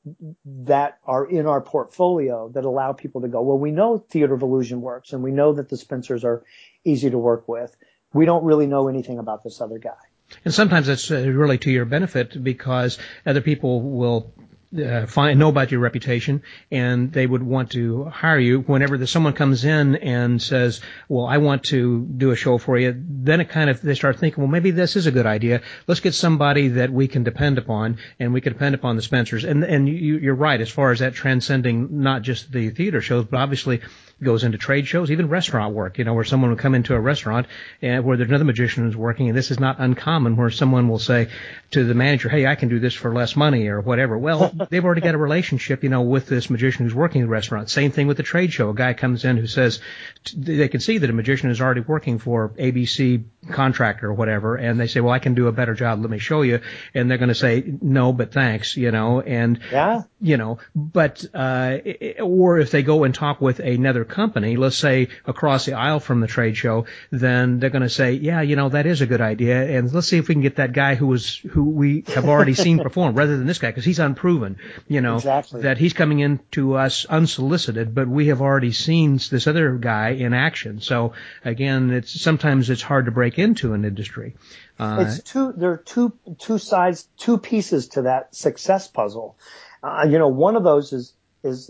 S2: that are in our portfolio that allow people to go, well, we know Theater of Illusion works and we know that the Spencers are easy to work with. We don't really know anything about this other guy.
S1: And sometimes it's uh, really to your benefit because other people will uh, find know about your reputation and they would want to hire you. Whenever the, someone comes in and says, well, I want to do a show for you, then it kind of, they start thinking, well, maybe this is a good idea. Let's get somebody that we can depend upon, and we can depend upon the Spencers. And, and you, you're right, as far as that transcending not just the theater shows, but obviously goes into trade shows, even restaurant work, you know, where someone will come into a restaurant and where there's another magician who's working, and this is not uncommon, where someone will say to the manager, hey, I can do this for less money or whatever. Well, they've already got a relationship, you know, with this magician who's working in the restaurant. Same thing with the trade show. A guy comes in who says, they can see that a magician is already working for A B C contractor or whatever, and they say, well, I can do a better job, let me show you. And they're going to say, no, but thanks, you know, and,
S2: yeah.
S1: you know, but, uh, or if they go and talk with another company, let's say across the aisle from the trade show, then they're going to say, yeah, you know, that is a good idea, and let's see if we can get that guy who was, who we have already seen perform, rather than this guy, because he's unproven, you know,
S2: exactly.
S1: that he's coming in to us unsolicited, but we have already seen this other guy in action. So again, it's sometimes it's hard to break into an industry. Uh,
S2: it's two, there are two, two sides, two pieces to that success puzzle. Uh, you know, one of those is, is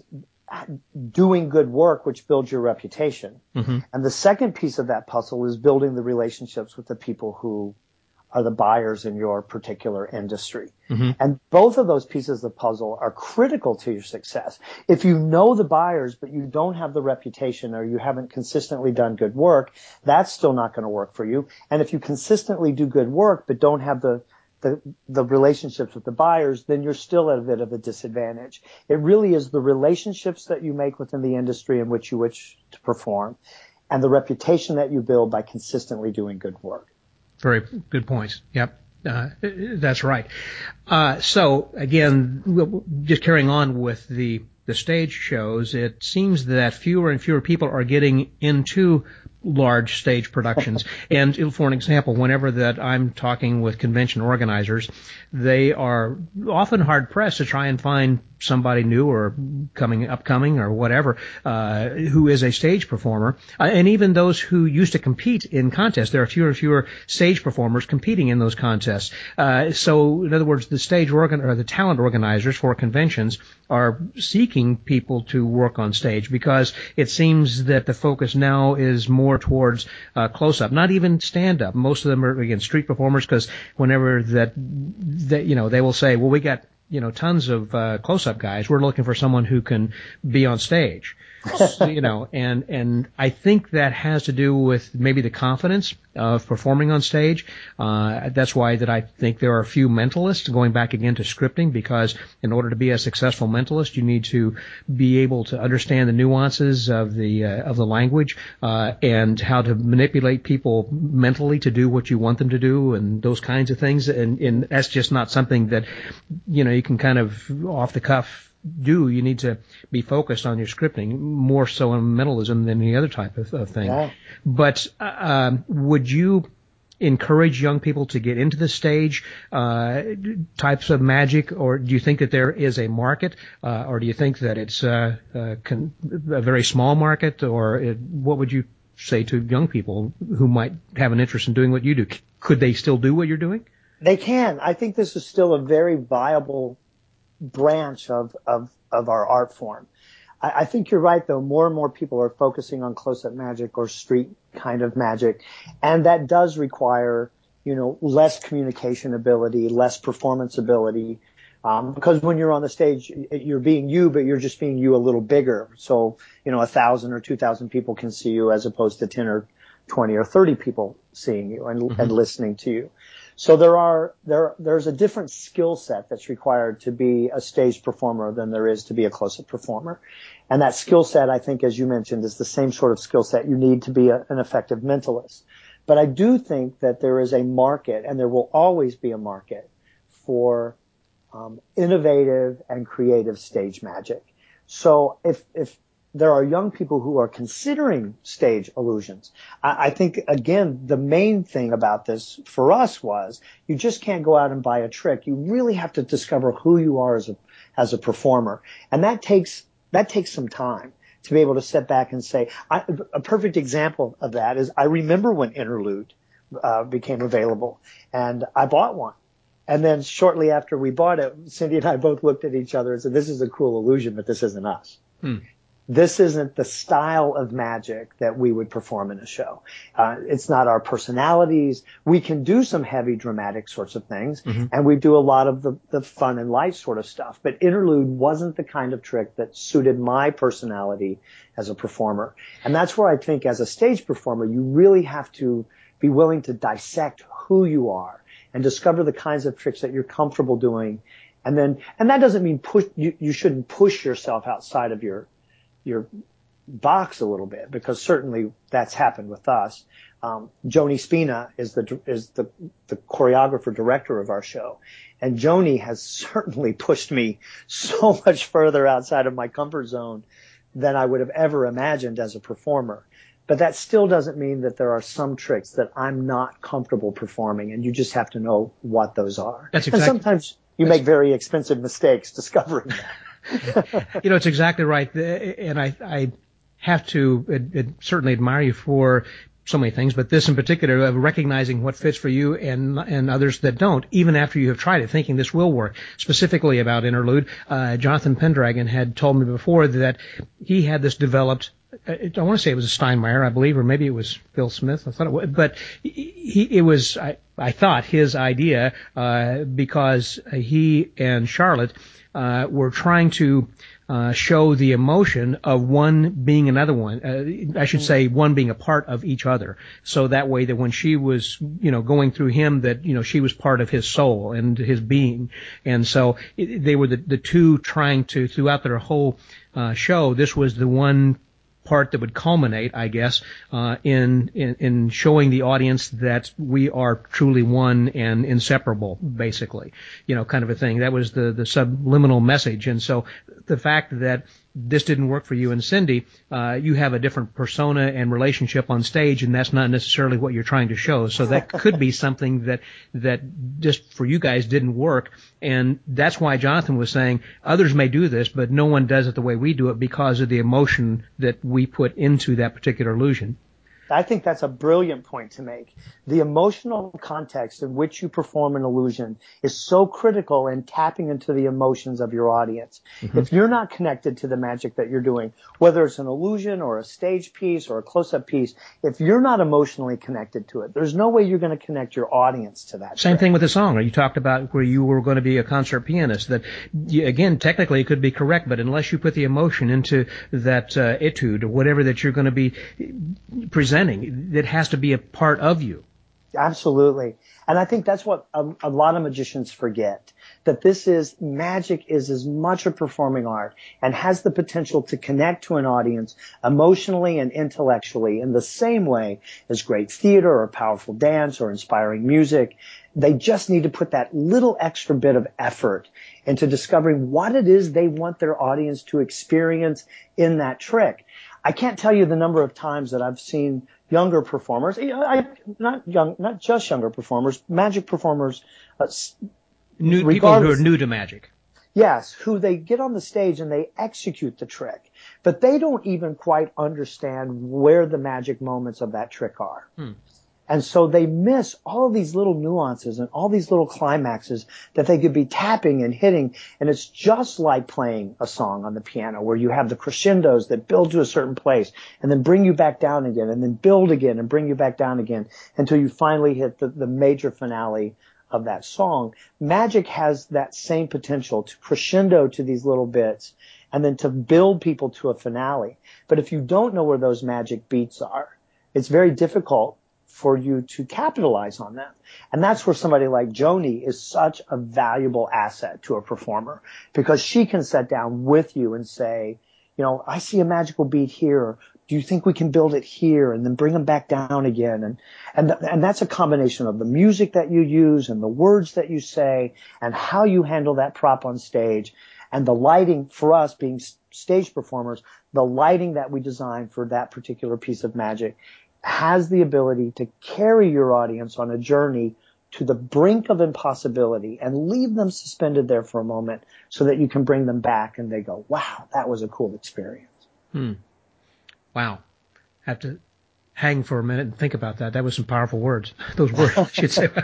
S2: doing good work, which builds your reputation.
S1: Mm-hmm.
S2: And the second piece of that puzzle is building the relationships with the people who are the buyers in your particular industry.
S1: Mm-hmm.
S2: And both of those pieces of the puzzle are critical to your success. If you know the buyers, but you don't have the reputation, or you haven't consistently done good work, that's still not going to work for you. And if you consistently do good work, but don't have the The, the relationships with the buyers, then you're still at a bit of a disadvantage. It really is the relationships that you make within the industry in which you wish to perform, and the reputation that you build by consistently doing good work.
S1: Very good points. Yep. Uh, that's right. Uh, so again, just carrying on with the, the stage shows, it seems that fewer and fewer people are getting into large stage productions. And for an example, whenever that I'm talking with convention organizers, they are often hard pressed to try and find somebody new or coming upcoming or whatever, uh, who is a stage performer. Uh, and even those who used to compete in contests, there are fewer and fewer stage performers competing in those contests. Uh, so in other words, the stage organ or the talent organizers for conventions are seeking people to work on stage, because it seems that the focus now is more towards uh, close-up, not even stand-up. Most of them are, again, street performers, because whenever that, that, you know, they will say, well, we got, you know, tons of uh, close-up guys. We're looking for someone who can be on stage. So, you know, and and I think that has to do with maybe the confidence of performing on stage. Uh, that's why that I think there are a few mentalists, going back again to scripting, because in order to be a successful mentalist, you need to be able to understand the nuances of the uh, of the language uh, and how to manipulate people mentally to do what you want them to do, and those kinds of things. And, and that's just not something that, you know, you can kind of off the cuff do. You need to be focused on your scripting, more so on mentalism than any other type of, of thing.
S2: Yeah.
S1: But uh, would you encourage young people to get into the stage uh, types of magic, or do you think that there is a market, uh, or do you think that it's uh, uh, con- a very small market, or it, what would you say to young people who might have an interest in doing what you do? Could they still do what you're doing?
S2: They can. I think this is still a very viable branch of, of, of our art form. I, I think you're right, though. More and more people are focusing on close-up magic or street kind of magic. And that does require, you know, less communication ability, less performance ability. Um, because when you're on the stage, you're being you, but you're just being you a little bigger. So, you know, a thousand or two thousand people can see you as opposed to ten or twenty or thirty people seeing you and, mm-hmm. and listening to you. So there are, there, there's a different skill set that's required to be a stage performer than there is to be a close-up performer. And that skill set, I think, as you mentioned, is the same sort of skill set you need to be a, an effective mentalist. But I do think that there is a market, and there will always be a market for um, innovative and creative stage magic. So if, if there are young people who are considering stage illusions. I, I think, again, the main thing about this for us was you just can't go out and buy a trick. You really have to discover who you are as a, as a performer. And that takes, that takes some time to be able to sit back and say, I, a perfect example of that is I remember when Interlude uh, became available, and I bought one. And then shortly after we bought it, Cindy and I both looked at each other and said, this is a cool illusion, but this isn't us. Hmm. This isn't the style of magic that we would perform in a show. Uh, it's not our personalities. We can do some heavy dramatic sorts of things, mm-hmm. and we do a lot of the, the fun and light sort of stuff. But Interlude wasn't the kind of trick that suited my personality as a performer. And that's where I think as a stage performer, you really have to be willing to dissect who you are and discover the kinds of tricks that you're comfortable doing. And then, and that doesn't mean push, you, you shouldn't push yourself outside of your your box a little bit, because certainly that's happened with us. Um, Joni Spina is the is the the choreographer director of our show, and Joni has certainly pushed me so much further outside of my comfort zone than I would have ever imagined as a performer. But that still doesn't mean that there are some tricks that I'm not comfortable performing, and you just have to know what those are.
S1: That's exactly.
S2: And sometimes you make very expensive mistakes discovering that.
S1: You know, it's exactly right. And I, I have to ad, ad, certainly admire you for so many things, but this in particular, of recognizing what fits for you and and others that don't, even after you have tried it, thinking this will work. Specifically about Interlude, uh, Jonathan Pendragon had told me before that he had this developed. I want to say it was a Steinmeier, I believe, or maybe it was Phil Smith. I thought it was, but he, it was, I, I thought, his idea, uh, because he and Charlotte, uh, were trying to, uh, show the emotion of one being another one. Uh, I should say one being a part of each other. So that way that when she was, you know, going through him, that, you know, she was part of his soul and his being. And so it, they were the, the two trying to, throughout their whole, uh, show, this was the one part that would culminate, I guess, uh, in, in, in showing the audience that we are truly one and inseparable, basically, you know, kind of a thing. That was the, the subliminal message. And so the fact that this didn't work for you and Cindy, uh, you have a different persona and relationship on stage, and that's not necessarily what you're trying to show. So that could be something that, that just for you guys didn't work. And that's why Jonathan was saying others may do this, but no one does it the way we do it because of the emotion that we put into that particular illusion.
S2: I think that's a brilliant point to make. The emotional context in which you perform an illusion is so critical in tapping into the emotions of your audience. Mm-hmm. If you're not connected to the magic that you're doing, whether it's an illusion or a stage piece or a close-up piece, if you're not emotionally connected to it, there's no way you're going to connect your audience to that.
S1: Same
S2: trick.
S1: thing with the song. You talked about where you were going to be a concert pianist. That, again, technically it could be correct, but unless you put the emotion into that uh, etude or whatever that you're going to be presenting, it has to be a part of you.
S2: Absolutely. And I think that's what a, a lot of magicians forget, that this is, magic is as much a performing art and has the potential to connect to an audience emotionally and intellectually in the same way as great theater or powerful dance or inspiring music. They just need to put that little extra bit of effort into discovering what it is they want their audience to experience in that trick. I can't tell you the number of times that I've seen younger performers, I, not young, not just younger performers, magic performers, uh,
S1: new, people who are new to magic.
S2: Yes, who they get on the stage and they execute the trick, but they don't even quite understand where the magic moments of that trick are. Hmm. And so they miss all of these little nuances and all these little climaxes that they could be tapping and hitting. And it's just like playing a song on the piano where you have the crescendos that build to a certain place and then bring you back down again and then build again and bring you back down again until you finally hit the, the major finale of that song. Magic has that same potential to crescendo to these little bits and then to build people to a finale. But if you don't know where those magic beats are, it's very difficult for you to capitalize on them. And that's where somebody like Joni is such a valuable asset to a performer, because she can sit down with you and say, you know, I see a magical beat here. Do you think we can build it here? And then bring them back down again. And, and, th- and that's a combination of the music that you use and the words that you say and how you handle that prop on stage. And the lighting, for us being stage performers, the lighting that we design for that particular piece of magic has the ability to carry your audience on a journey to the brink of impossibility and leave them suspended there for a moment so that you can bring them back and they go, wow, that was a cool experience.
S1: Hmm. Wow. Have to hang for a minute and think about that. That was some powerful words. Those words, I should say.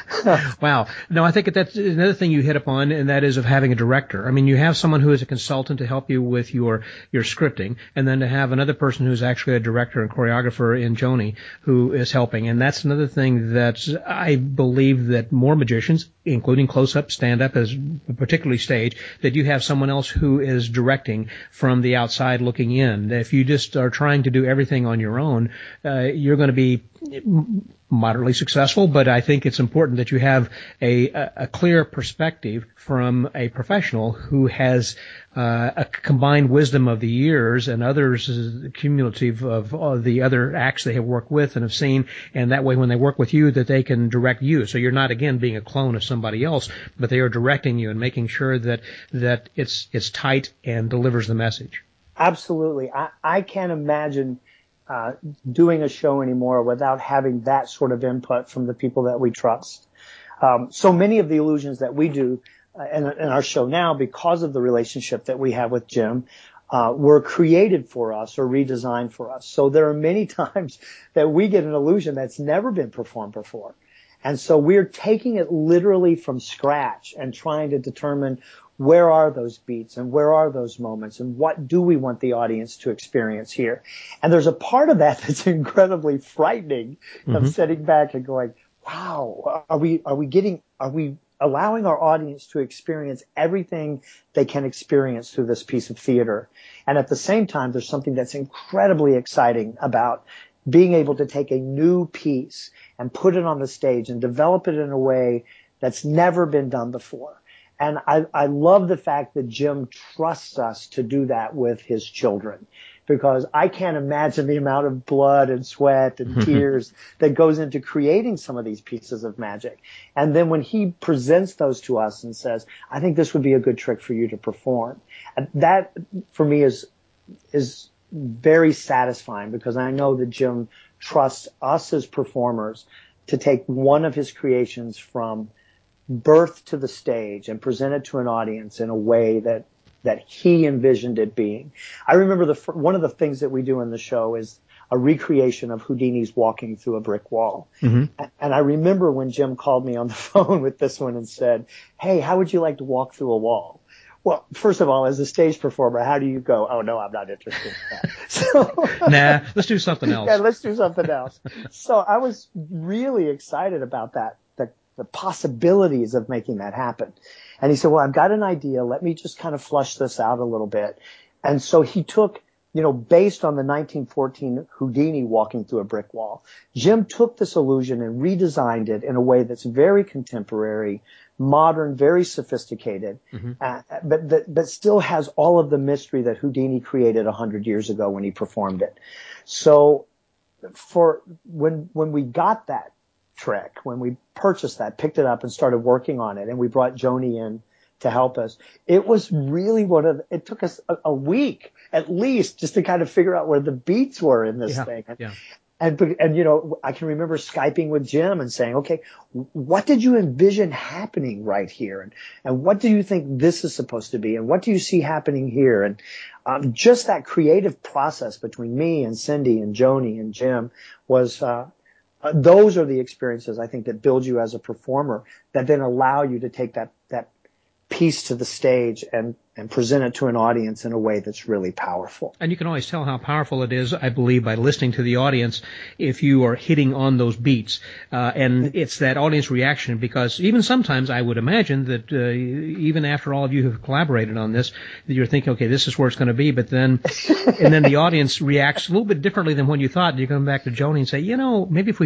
S1: Wow. No, I think that's another thing you hit upon, and that is of having a director. I mean, you have someone who is a consultant to help you with your, your scripting, and then to have another person who's actually a director and choreographer in Joni who is helping. And that's another thing that I believe that more magicians, including close-up, stand-up, as particularly stage, that you have someone else who is directing from the outside looking in. If you just are trying to do everything on your own, Uh, you're going to be moderately successful, but I think it's important that you have a, a, a clear perspective from a professional who has uh, a combined wisdom of the years and others cumulative of all the other acts they have worked with and have seen, and that way when they work with you that they can direct you. So you're not, again, being a clone of somebody else, but they are directing you and making sure that, that it's, it's tight and delivers the message.
S2: Absolutely. I, I can't imagine Uh, doing a show anymore without having that sort of input from the people that we trust. Um, so many of the illusions that we do uh, in, in our show now, because of the relationship that we have with Jim, uh, were created for us or redesigned for us. So there are many times that we get an illusion that's never been performed before. And so we're taking it literally from scratch and trying to determine where are those beats and where are those moments and what do we want the audience to experience here. And there's a part of that that's incredibly frightening mm-hmm. of sitting back and going, wow, are we, are we getting, are we allowing our audience to experience everything they can experience through this piece of theater? And at the same time, there's something that's incredibly exciting about being able to take a new piece and put it on the stage and develop it in a way that's never been done before. And I, I love the fact that Jim trusts us to do that with his children, because I can't imagine the amount of blood and sweat and tears that goes into creating some of these pieces of magic. And then when he presents those to us and says, I think this would be a good trick for you to perform, and that for me is, is very satisfying, because I know that Jim trusts us as performers to take one of his creations from birth to the stage and present it to an audience in a way that that he envisioned it being. I remember the one of the things that we do in the show is a recreation of Houdini's walking through a brick wall. Mm-hmm. And I remember when Jim called me on the phone with this one and said, hey, how would you like to walk through a wall? Well, first of all, as a stage performer, how do you go, oh, no, I'm not interested in that. So,
S1: nah, let's do something else.
S2: Yeah, let's do something else. So I was really excited about that, the, the possibilities of making that happen. And he said, well, I've got an idea. Let me just kind of flush this out a little bit. And so he took, you know, based on the nineteen fourteen Houdini walking through a brick wall, Jim took this illusion and redesigned it in a way that's very contemporary, modern, very sophisticated, mm-hmm. uh, but that, but still has all of the mystery that Houdini created a hundred years ago when he performed it. So for when when we got that trick, when we purchased that, picked it up and started working on it, and we brought Joni in to help us, it was really one of the, it took us a, a week at least just to kind of figure out where the beats were in this
S1: yeah,
S2: thing.
S1: Yeah.
S2: And, and, you know, I can remember Skyping with Jim and saying, okay, what did you envision happening right here? And, and what do you think this is supposed to be? And what do you see happening here? And, um, just that creative process between me and Cindy and Joni and Jim was, uh, uh, those are the experiences I think that build you as a performer, that then allow you to take that, that piece to the stage and, and present it to an audience in a way that's really powerful.
S1: And you can always tell how powerful it is, I believe, by listening to the audience if you are hitting on those beats. Uh, and it's that audience reaction, because even sometimes I would imagine that uh, even after all of you have collaborated on this, that you're thinking, okay, this is where it's going to be, but then and then the audience reacts a little bit differently than when you thought. You come back to Joni and say, you know, maybe if we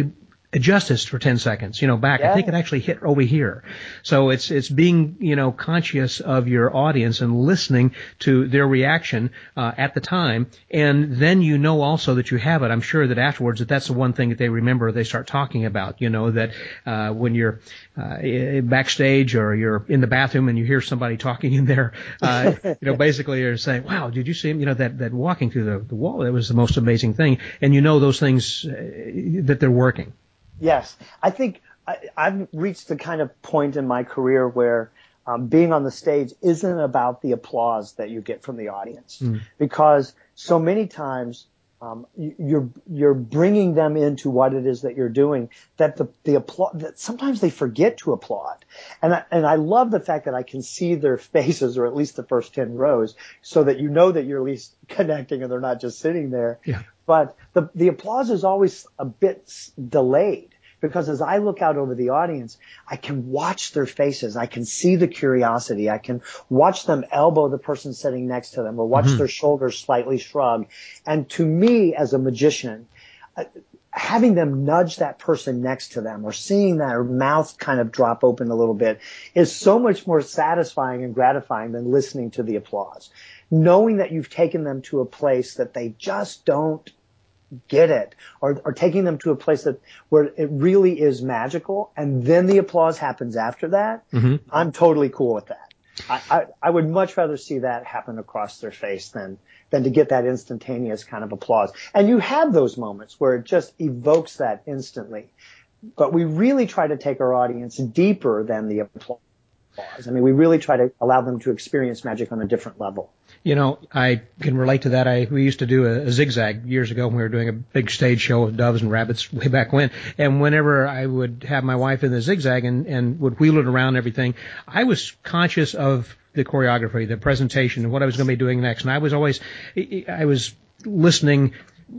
S1: adjust this for ten seconds, you know, back. Yeah. I think it actually hit over here. So it's, it's being, you know, conscious of your audience and listening to their reaction, uh, at the time. And then you know also that you have it. I'm sure that afterwards that that's the one thing that they remember, they start talking about, you know, that, uh, when you're, uh, backstage or you're in the bathroom and you hear somebody talking in there, uh, you know, basically you're saying, wow, did you see him? You know, that, that walking through the, the wall, that was the most amazing thing. And you know those things, uh, that they're working.
S2: Yes. I think I, I've reached the kind of point in my career where um, being on the stage isn't about the applause that you get from the audience. Mm. Because so many times um, you're you're bringing them into what it is that you're doing that the the applause that sometimes they forget to applaud. And I, and I love the fact that I can see their faces, or at least the first ten rows, so that you know that you're at least connecting and they're not just sitting there.
S1: Yeah.
S2: But the, the applause is always a bit delayed, because as I look out over the audience, I can watch their faces. I can see the curiosity. I can watch them elbow the person sitting next to them, or watch mm-hmm. their shoulders slightly shrug. And to me, as a magician, uh, having them nudge that person next to them, or seeing their mouth kind of drop open a little bit, is so much more satisfying and gratifying than listening to the applause. Knowing that you've taken them to a place that they just don't get it, or, or taking them to a place that where it really is magical, and then the applause happens after that, mm-hmm. I'm totally cool with that. I, I, I would much rather see that happen across their face than than to get that instantaneous kind of applause. And you have those moments where it just evokes that instantly. But we really try to take our audience deeper than the applause. I mean, we really try to allow them to experience magic on a different level.
S1: You know, I can relate to that. I we used to do a, a zigzag years ago when we were doing a big stage show with doves and rabbits way back when. And whenever I would have my wife in the zigzag and, and would wheel it around and everything, I was conscious of the choreography, the presentation, and what I was going to be doing next. And I was always, I was listening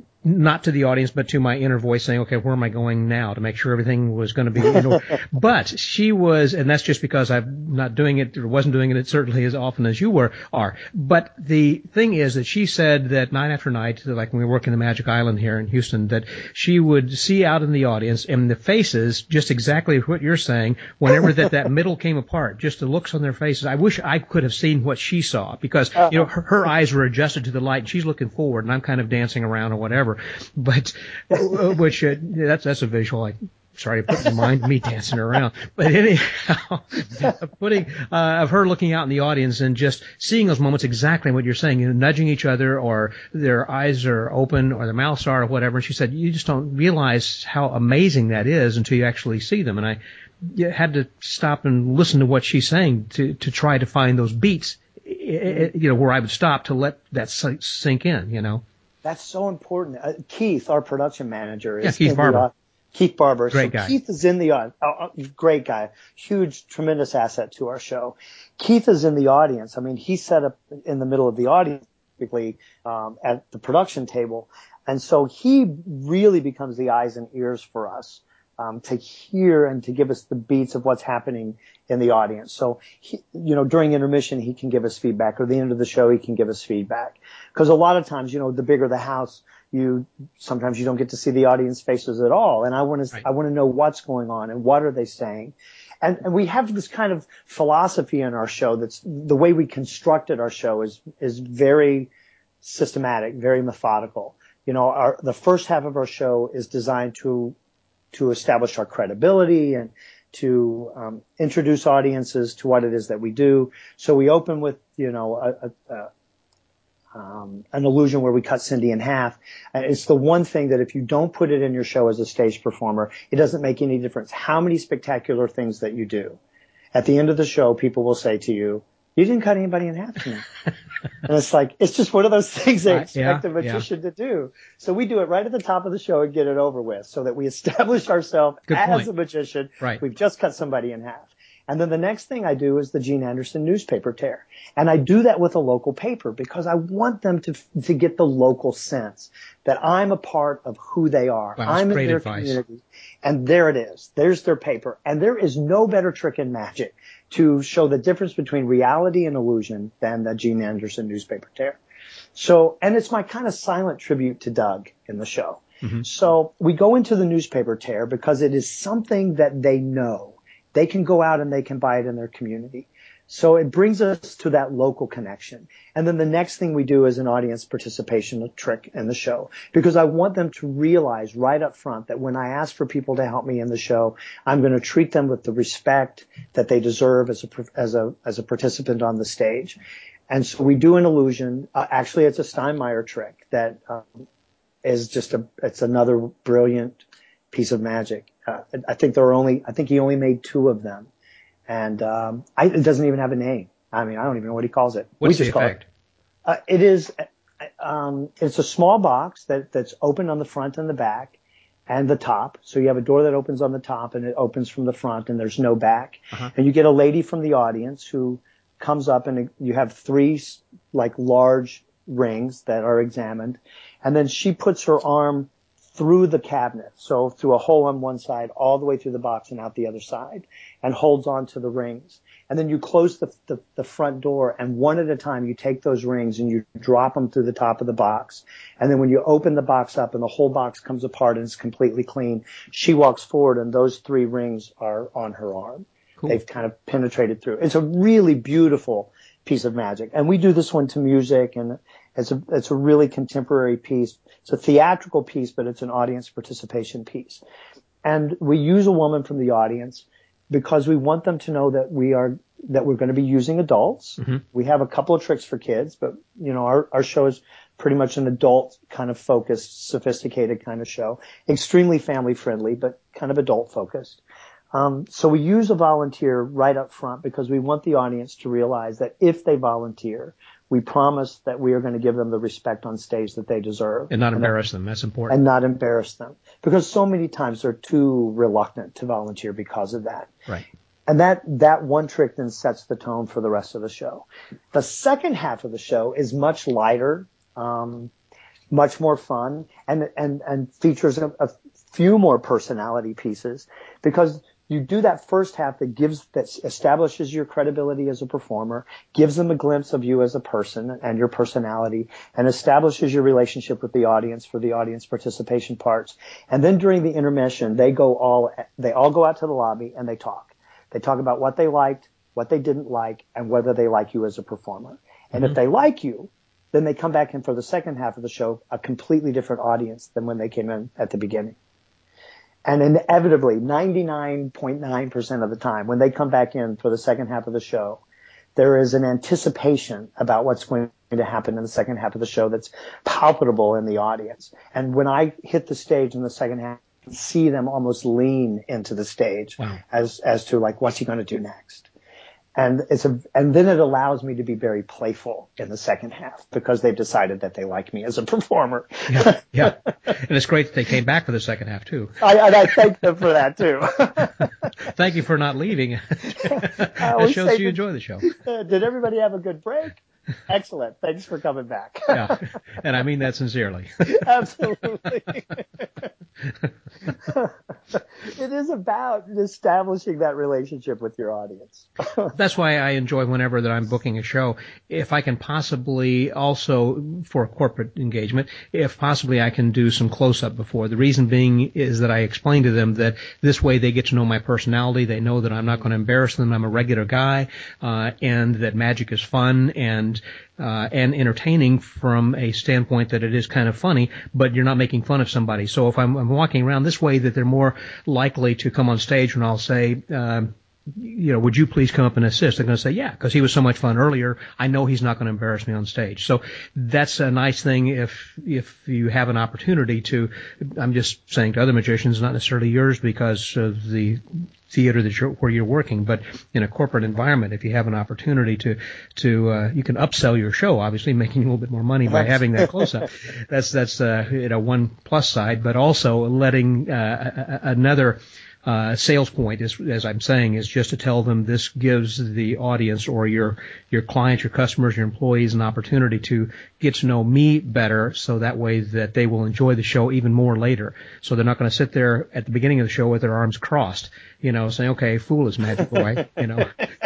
S1: not to the audience, but to my inner voice saying, okay, where am I going now, to make sure everything was going to be in order. But she was, and that's just because I'm not doing it, or wasn't doing it certainly as often as you were, are. But the thing is that she said that night after night, like when we were working the Magic Island here in Houston, that she would see out in the audience and the faces, just exactly what you're saying, whenever that, that middle came apart, just the looks on their faces. I wish I could have seen what she saw, because, you know, her, her eyes were adjusted to the light and she's looking forward and I'm kind of dancing around or whatever. But, which, uh, that's, that's a visual, like, sorry to put in mind me dancing around. But anyhow, putting, uh, of her looking out in the audience and just seeing those moments, exactly what you're saying, you know, nudging each other, or their eyes are open or their mouths are, or whatever. And she said, you just don't realize how amazing that is until you actually see them. And I had to stop and listen to what she's saying to, to try to find those beats, you know, where I would stop to let that sink in, you know.
S2: That's so important. Uh, Keith, our production manager, is
S1: yeah, Keith Barber.
S2: The, uh, Keith Barber.
S1: Great
S2: so
S1: guy.
S2: Keith is in the uh, uh, great guy, huge, tremendous asset to our show. Keith is in the audience. I mean, he's set up in the middle of the audience, typically um, at the production table, and so he really becomes the eyes and ears for us um, to hear and to give us the beats of what's happening in the audience. So, he, you know, during intermission, he can give us feedback, or the end of the show, he can give us feedback. Because a lot of times, you know, the bigger the house, you sometimes you don't get to see the audience faces at all. And I want to, right. I want to know what's going on and what are they saying. And, and we have this kind of philosophy in our show that's the way we constructed our show is is very systematic, very methodical. You know, our the first half of our show is designed to to establish our credibility and to um, introduce audiences to what it is that we do. So we open with, you know, a, a, a Um, an illusion where we cut Cindy in half. And it's the one thing that if you don't put it in your show as a stage performer, it doesn't make any difference how many spectacular things that you do. At the end of the show, people will say to you, you didn't cut anybody in half tonight. And it's like, it's just one of those things they expect uh, yeah, a magician yeah. to do. So we do it right at the top of the show and get it over with, so that we establish ourselves Good as point. a magician.
S1: Right.
S2: We've just cut somebody in half. And then the next thing I do is the Gene Anderson newspaper tear. And I do that with a local paper because I want them to to get the local sense that I'm a part of who they are.
S1: Wow,
S2: I'm in their
S1: advice.
S2: community. And there it is. There's their paper. And there is no better trick in magic to show the difference between reality and illusion than the Gene Anderson newspaper tear. So, and it's my kind of silent tribute to Doug in the show. Mm-hmm. So we go into the newspaper tear because it is something that they know. They can go out and they can buy it in their community. So it brings us to that local connection. And then the next thing we do is an audience participation trick in the show, because I want them to realize right up front that when I ask for people to help me in the show, I'm going to treat them with the respect that they deserve as a, as a, as a participant on the stage. And so we do an illusion. Uh, actually, it's a Steinmeier trick that um, is just a, it's another brilliant piece of magic. Uh, I think there are only, I think he only made two of them. And um, I, it doesn't even have a name. I mean, I don't even know what he calls it.
S1: What's
S2: we
S1: the
S2: just
S1: effect?
S2: Call it, uh, it is, um, it's a small box that, that's open on the front and the back and the top. So you have a door that opens on the top and it opens from the front and there's no back. Uh-huh. And you get a lady from the audience who comes up and you have three like large rings that are examined. And then she puts her arm through the cabinet, so through a hole on one side, all the way through the box and out the other side, and holds on to the rings. And then you close the, the, the front door, and one at a time you take those rings and you drop them through the top of the box. And then when you open the box up and the whole box comes apart and it's completely clean, she walks forward and those three rings are on her arm. Cool. They've kind of penetrated through. It's a really beautiful piece of magic. And we do this one to music, and it's a, it's a really contemporary piece. It's a theatrical piece, but it's an audience participation piece. And we use a woman from the audience because we want them to know that we are, that we're going to be using adults. Mm-hmm. We have a couple of tricks for kids, but you know, our, our show is pretty much an adult kind of focused, sophisticated kind of show. Extremely family friendly, but kind of adult focused. Um, so we use a volunteer right up front because we want the audience to realize that if they volunteer, we promise that we are going to give them the respect on stage that they deserve.
S1: And not embarrass them. That's important.
S2: And not embarrass them. Because so many times they're too reluctant to volunteer because of that.
S1: Right.
S2: And that, that one trick then sets the tone for the rest of the show. The second half of the show is much lighter, um, much more fun, and, and, and features a, a few more personality pieces, because you do that first half that gives, that establishes your credibility as a performer, gives them a glimpse of you as a person and your personality, and establishes your relationship with the audience for the audience participation parts. And then during the intermission, they go all, they all go out to the lobby and they talk. They talk about what they liked, what they didn't like, and whether they like you as a performer. And mm-hmm. if they like you, then they come back in for the second half of the show, a completely different audience than when they came in at the beginning. And inevitably, ninety-nine point nine percent of the time, when they come back in for the second half of the show, there is an anticipation about what's going to happen in the second half of the show that's palpable in the audience. And when I hit the stage in the second half, I can see them almost lean into the stage wow. as as to like, what's he going to do next? And it's a, and then it allows me to be very playful in the second half because they've decided that they like me as a performer.
S1: Yeah, yeah. And it's great that they came back for the second half too.
S2: I, and I thank them for that too.
S1: Thank you for not leaving. It shows you enjoy the show.
S2: Did everybody have a good break? Excellent. Thanks for coming back.
S1: Yeah, and I mean that sincerely.
S2: Absolutely. It is about establishing that relationship with your audience.
S1: That's why I enjoy whenever that I'm booking a show, if I can possibly also, for a corporate engagement, if possibly I can do some close-up before. The reason being is that I explain to them that this way they get to know my personality. They know that I'm not going to embarrass them. I'm a regular guy, uh, and that magic is fun and Uh, and entertaining from a standpoint that it is kind of funny, but you're not making fun of somebody. So if I'm, I'm walking around this way, that they're more likely to come on stage when I'll say, um, you know, would you please come up and assist? They're going to say, yeah, because he was so much fun earlier. I know he's not going to embarrass me on stage. So that's a nice thing if if you have an opportunity to. I'm just saying to other magicians, not necessarily yours because of the theater that you're, where you're working, but in a corporate environment, if you have an opportunity to, to, uh, you can upsell your show, obviously making a little bit more money by having that close-up. That's, that's, uh, you know, one plus side, but also letting, uh, a, another, uh, sales point is, as I'm saying, is just to tell them this gives the audience or your, your clients, your customers, your employees an opportunity to get to know me better so that way that they will enjoy the show even more later. So they're not going to sit there at the beginning of the show with their arms crossed, you know, saying, okay, fool is magic boy, you know.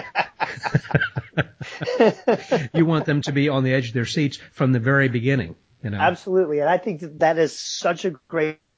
S1: You want them to be on the edge of their seats from the very beginning, you know.
S2: Absolutely. And I think that that is such a great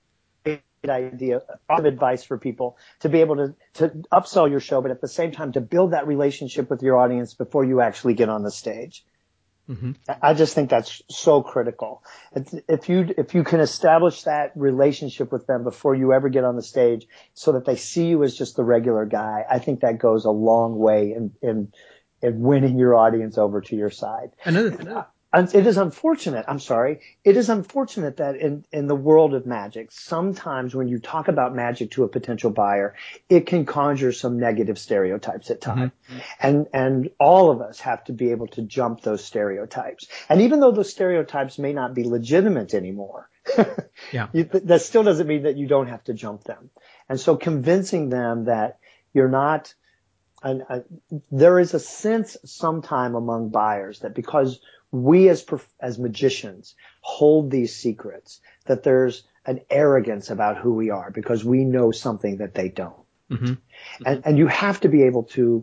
S2: idea of advice for people to be able to, to upsell your show, but at the same time to build that relationship with your audience before you actually get on the stage. Mm-hmm. I just think that's so critical. If you, if you can establish that relationship with them before you ever get on the stage so that they see you as just the regular guy, I think that goes a long way in, in, in winning your audience over to your side.
S1: Another thing.
S2: And it is unfortunate, I'm sorry, it is unfortunate that in, in the world of magic, sometimes when you talk about magic to a potential buyer, it can conjure some negative stereotypes at times. Mm-hmm. And, and all of us have to be able to jump those stereotypes. And even though those stereotypes may not be legitimate anymore, yeah. you, that still doesn't mean that you don't have to jump them. And so convincing them that you're not, and, uh, there is a sense sometime among buyers that because we as as magicians hold these secrets, that there's an arrogance about who we are because we know something that they don't. Mm-hmm. And, and you have to be able to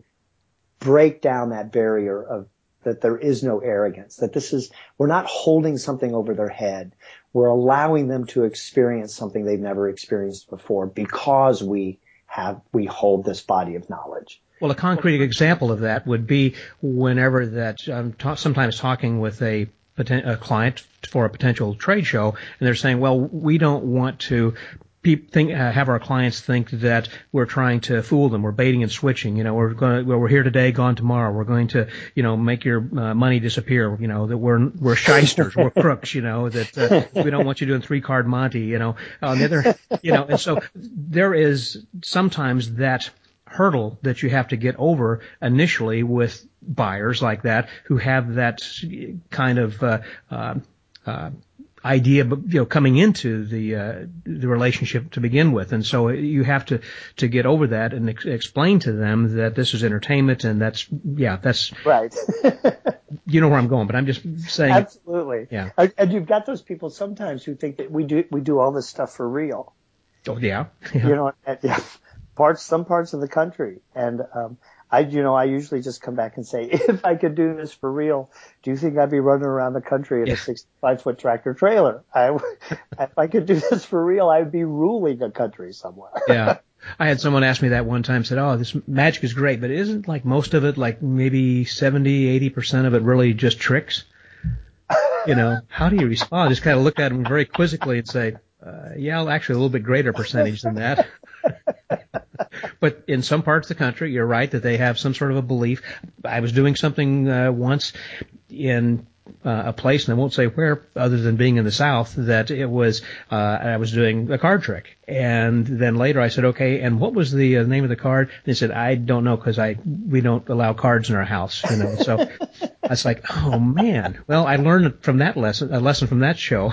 S2: break down that barrier of that there is no arrogance, that this is, we're not holding something over their head. We're allowing them to experience something they've never experienced before because we have, we hold this body of knowledge.
S1: Well, a concrete example of that would be whenever that I'm ta- sometimes talking with a, poten- a client for a potential trade show, and they're saying, well, we don't want to pe- think, uh, have our clients think that we're trying to fool them. We're baiting and switching. You know, we're going, well, we're here today, gone tomorrow. We're going to, you know, make your uh, money disappear. You know, that we're we're shysters, we're crooks. You know, that uh, we don't want you doing three card Monte. You know, on the other, you know, and so there is sometimes that hurdle that you have to get over initially with buyers like that who have that kind of uh, uh, uh, idea, you know, coming into the uh, the relationship to begin with, and so you have to to get over that and ex- explain to them that this is entertainment, and that's yeah, that's
S2: right.
S1: You know where I'm going, but I'm just saying.
S2: Absolutely.
S1: Yeah.
S2: And you've got those people sometimes who think that we do we do all this stuff for real.
S1: Oh yeah. yeah.
S2: You know, and, yeah. Parts, some parts of the country. And, um, I, you know, I usually just come back and say, if I could do this for real, do you think I'd be running around the country in yeah. a sixty-five foot tractor trailer? I, if I could do this for real, I'd be ruling a country somewhere.
S1: Yeah. I had someone ask me that one time, said, oh, this magic is great, but isn't like most of it, like maybe seventy, eighty percent of it really just tricks? You know, how do you respond? Just kind of look at them very quizzically and say, uh, yeah, actually a little bit greater percentage than that. But in some parts of the country, you're right that they have some sort of a belief. I was doing something uh, once in uh, a place, and I won't say where, other than being in the South, that it was uh, I was doing a card trick. And then later I said, okay, and what was the uh, name of the card? And they said, I don't know because I we don't allow cards in our house, you know. So I was like, oh man. Well, I learned from that lesson, a lesson from that show.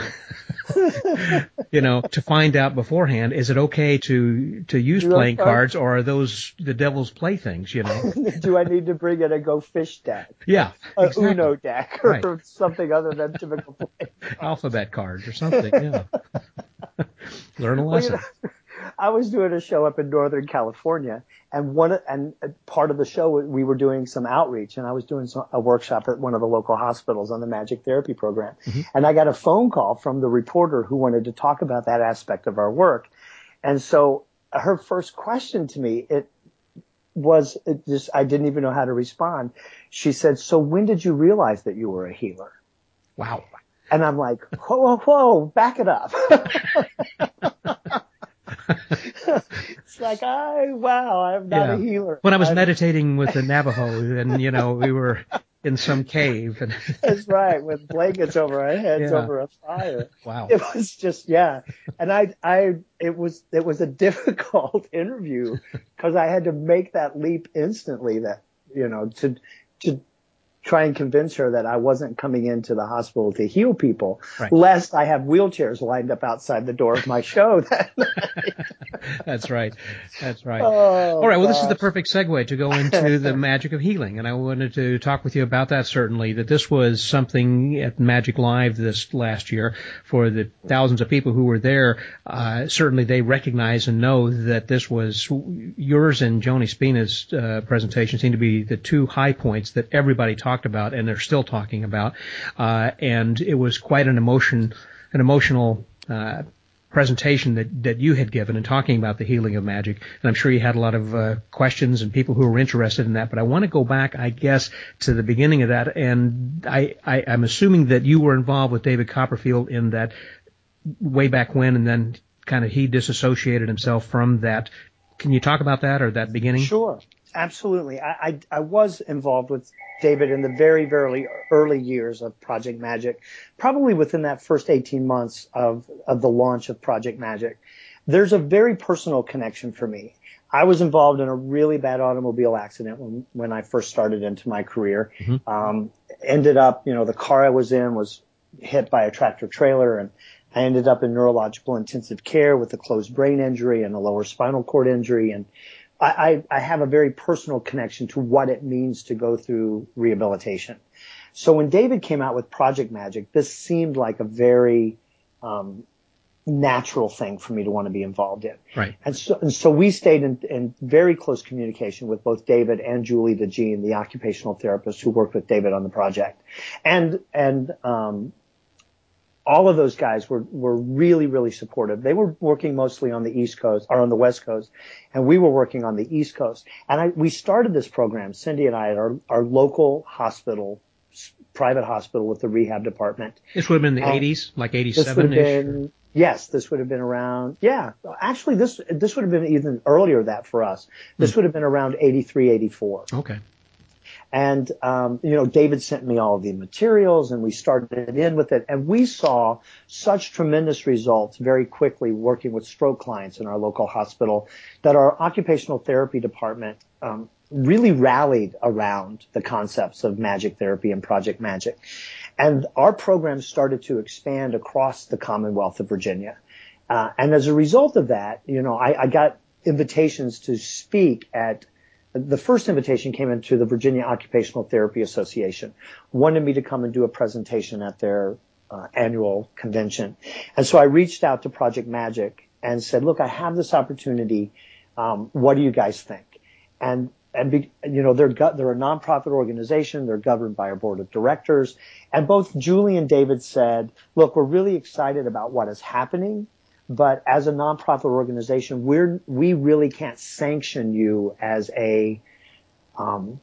S1: You know, to find out beforehand, is it okay to to use playing cards, or are those the devil's playthings? You know,
S2: do I need to bring in a Go Fish deck?
S1: Yeah,
S2: a
S1: exactly.
S2: Uno deck, or
S1: right.
S2: something other than typical playing cards.
S1: Alphabet cards or something. Yeah, learn a lesson.
S2: Well, you know, I was doing a show up in Northern California, and one and part of the show we were doing some outreach, and I was doing some, a workshop at one of the local hospitals on the magic therapy program, mm-hmm. and I got a phone call from the reporter who wanted to talk about that aspect of our work, and so her first question to me it was it just I didn't even know how to respond. She said, "So when did you realize that you were a healer?"
S1: Wow.
S2: And I'm like, whoa, whoa, whoa, back it up. It's like, I, wow, I'm not
S1: yeah.
S2: a healer.
S1: When I was
S2: I'm...
S1: meditating with the Navajo, and, you know, we were in some cave. And
S2: That's right, with blankets over our heads
S1: yeah.
S2: over a fire.
S1: Wow.
S2: It was just, yeah. And I, I, it was, it was a difficult interview because I had to make that leap instantly that, you know, to, to, try and convince her that I wasn't coming into the hospital to heal people,
S1: right.
S2: lest I have wheelchairs lined up outside the door of my show that night.
S1: That's right. That's right.
S2: Oh,
S1: All right. Well,
S2: gosh.
S1: This is the perfect segue to go into the magic of healing. And I wanted to talk with you about that, certainly, that this was something at Magic Live this last year for the thousands of people who were there. Uh, certainly they recognize and know that this was yours and Joni Spina's uh, presentation seemed to be the two high points that everybody talked about, and they're still talking about, uh, and it was quite an emotion, an emotional uh, presentation that, that you had given and talking about the healing of magic. And I'm sure you had a lot of uh, questions and people who were interested in that. But I want to go back, I guess, to the beginning of that. And I, I, I'm assuming that you were involved with David Copperfield in that way back when, and then kind of he disassociated himself from that. Can you talk about that or that beginning?
S2: Sure. Absolutely. I, I, I was involved with David in the very, very early years of Project Magic, probably within that first eighteen months of, of the launch of Project Magic. There's a very personal connection for me. I was involved in a really bad automobile accident when, when I first started into my career. Mm-hmm. Um, ended up, you know, the car I was in was hit by a tractor trailer, and I ended up in neurological intensive care with a closed brain injury and a lower spinal cord injury. And I, I have a very personal connection to what it means to go through rehabilitation. So when David came out with Project Magic, this seemed like a very um, natural thing for me to want to be involved in.
S1: Right.
S2: And so, and so we stayed in, in very close communication with both David and Julie DeJean, the occupational therapist who worked with David on the project. And, and, um, all of those guys were, were really, really supportive. They were working mostly on the East Coast or on the West Coast, and we were working on the East Coast. And I, we started this program, Cindy and I, at our, our local hospital, private hospital with the rehab department.
S1: This would have been the and eighties, like eighty-seven-ish?
S2: Yes, this would have been around, yeah. Actually, this this would have been even earlier than that for us. This hmm. would have been around eighty-three, eighty-four.
S1: Okay.
S2: And, um, you know, David sent me all of the materials and we started in with it. And we saw such tremendous results very quickly working with stroke clients in our local hospital that our occupational therapy department, um, really rallied around the concepts of magic therapy and Project Magic. And our program started to expand across the Commonwealth of Virginia. Uh, and as a result of that, you know, I, I got invitations to speak at The first invitation came into the Virginia Occupational Therapy Association, wanted me to come and do a presentation at their uh, annual convention. And so I reached out to Project Magic and said, look, I have this opportunity. Um, what do you guys think? And, and be, you know, they're, they're a nonprofit organization. They're governed by a board of directors. And both Julie and David said, look, we're really excited about what is happening. But as a nonprofit organization, we're, we really can't sanction you as a, um,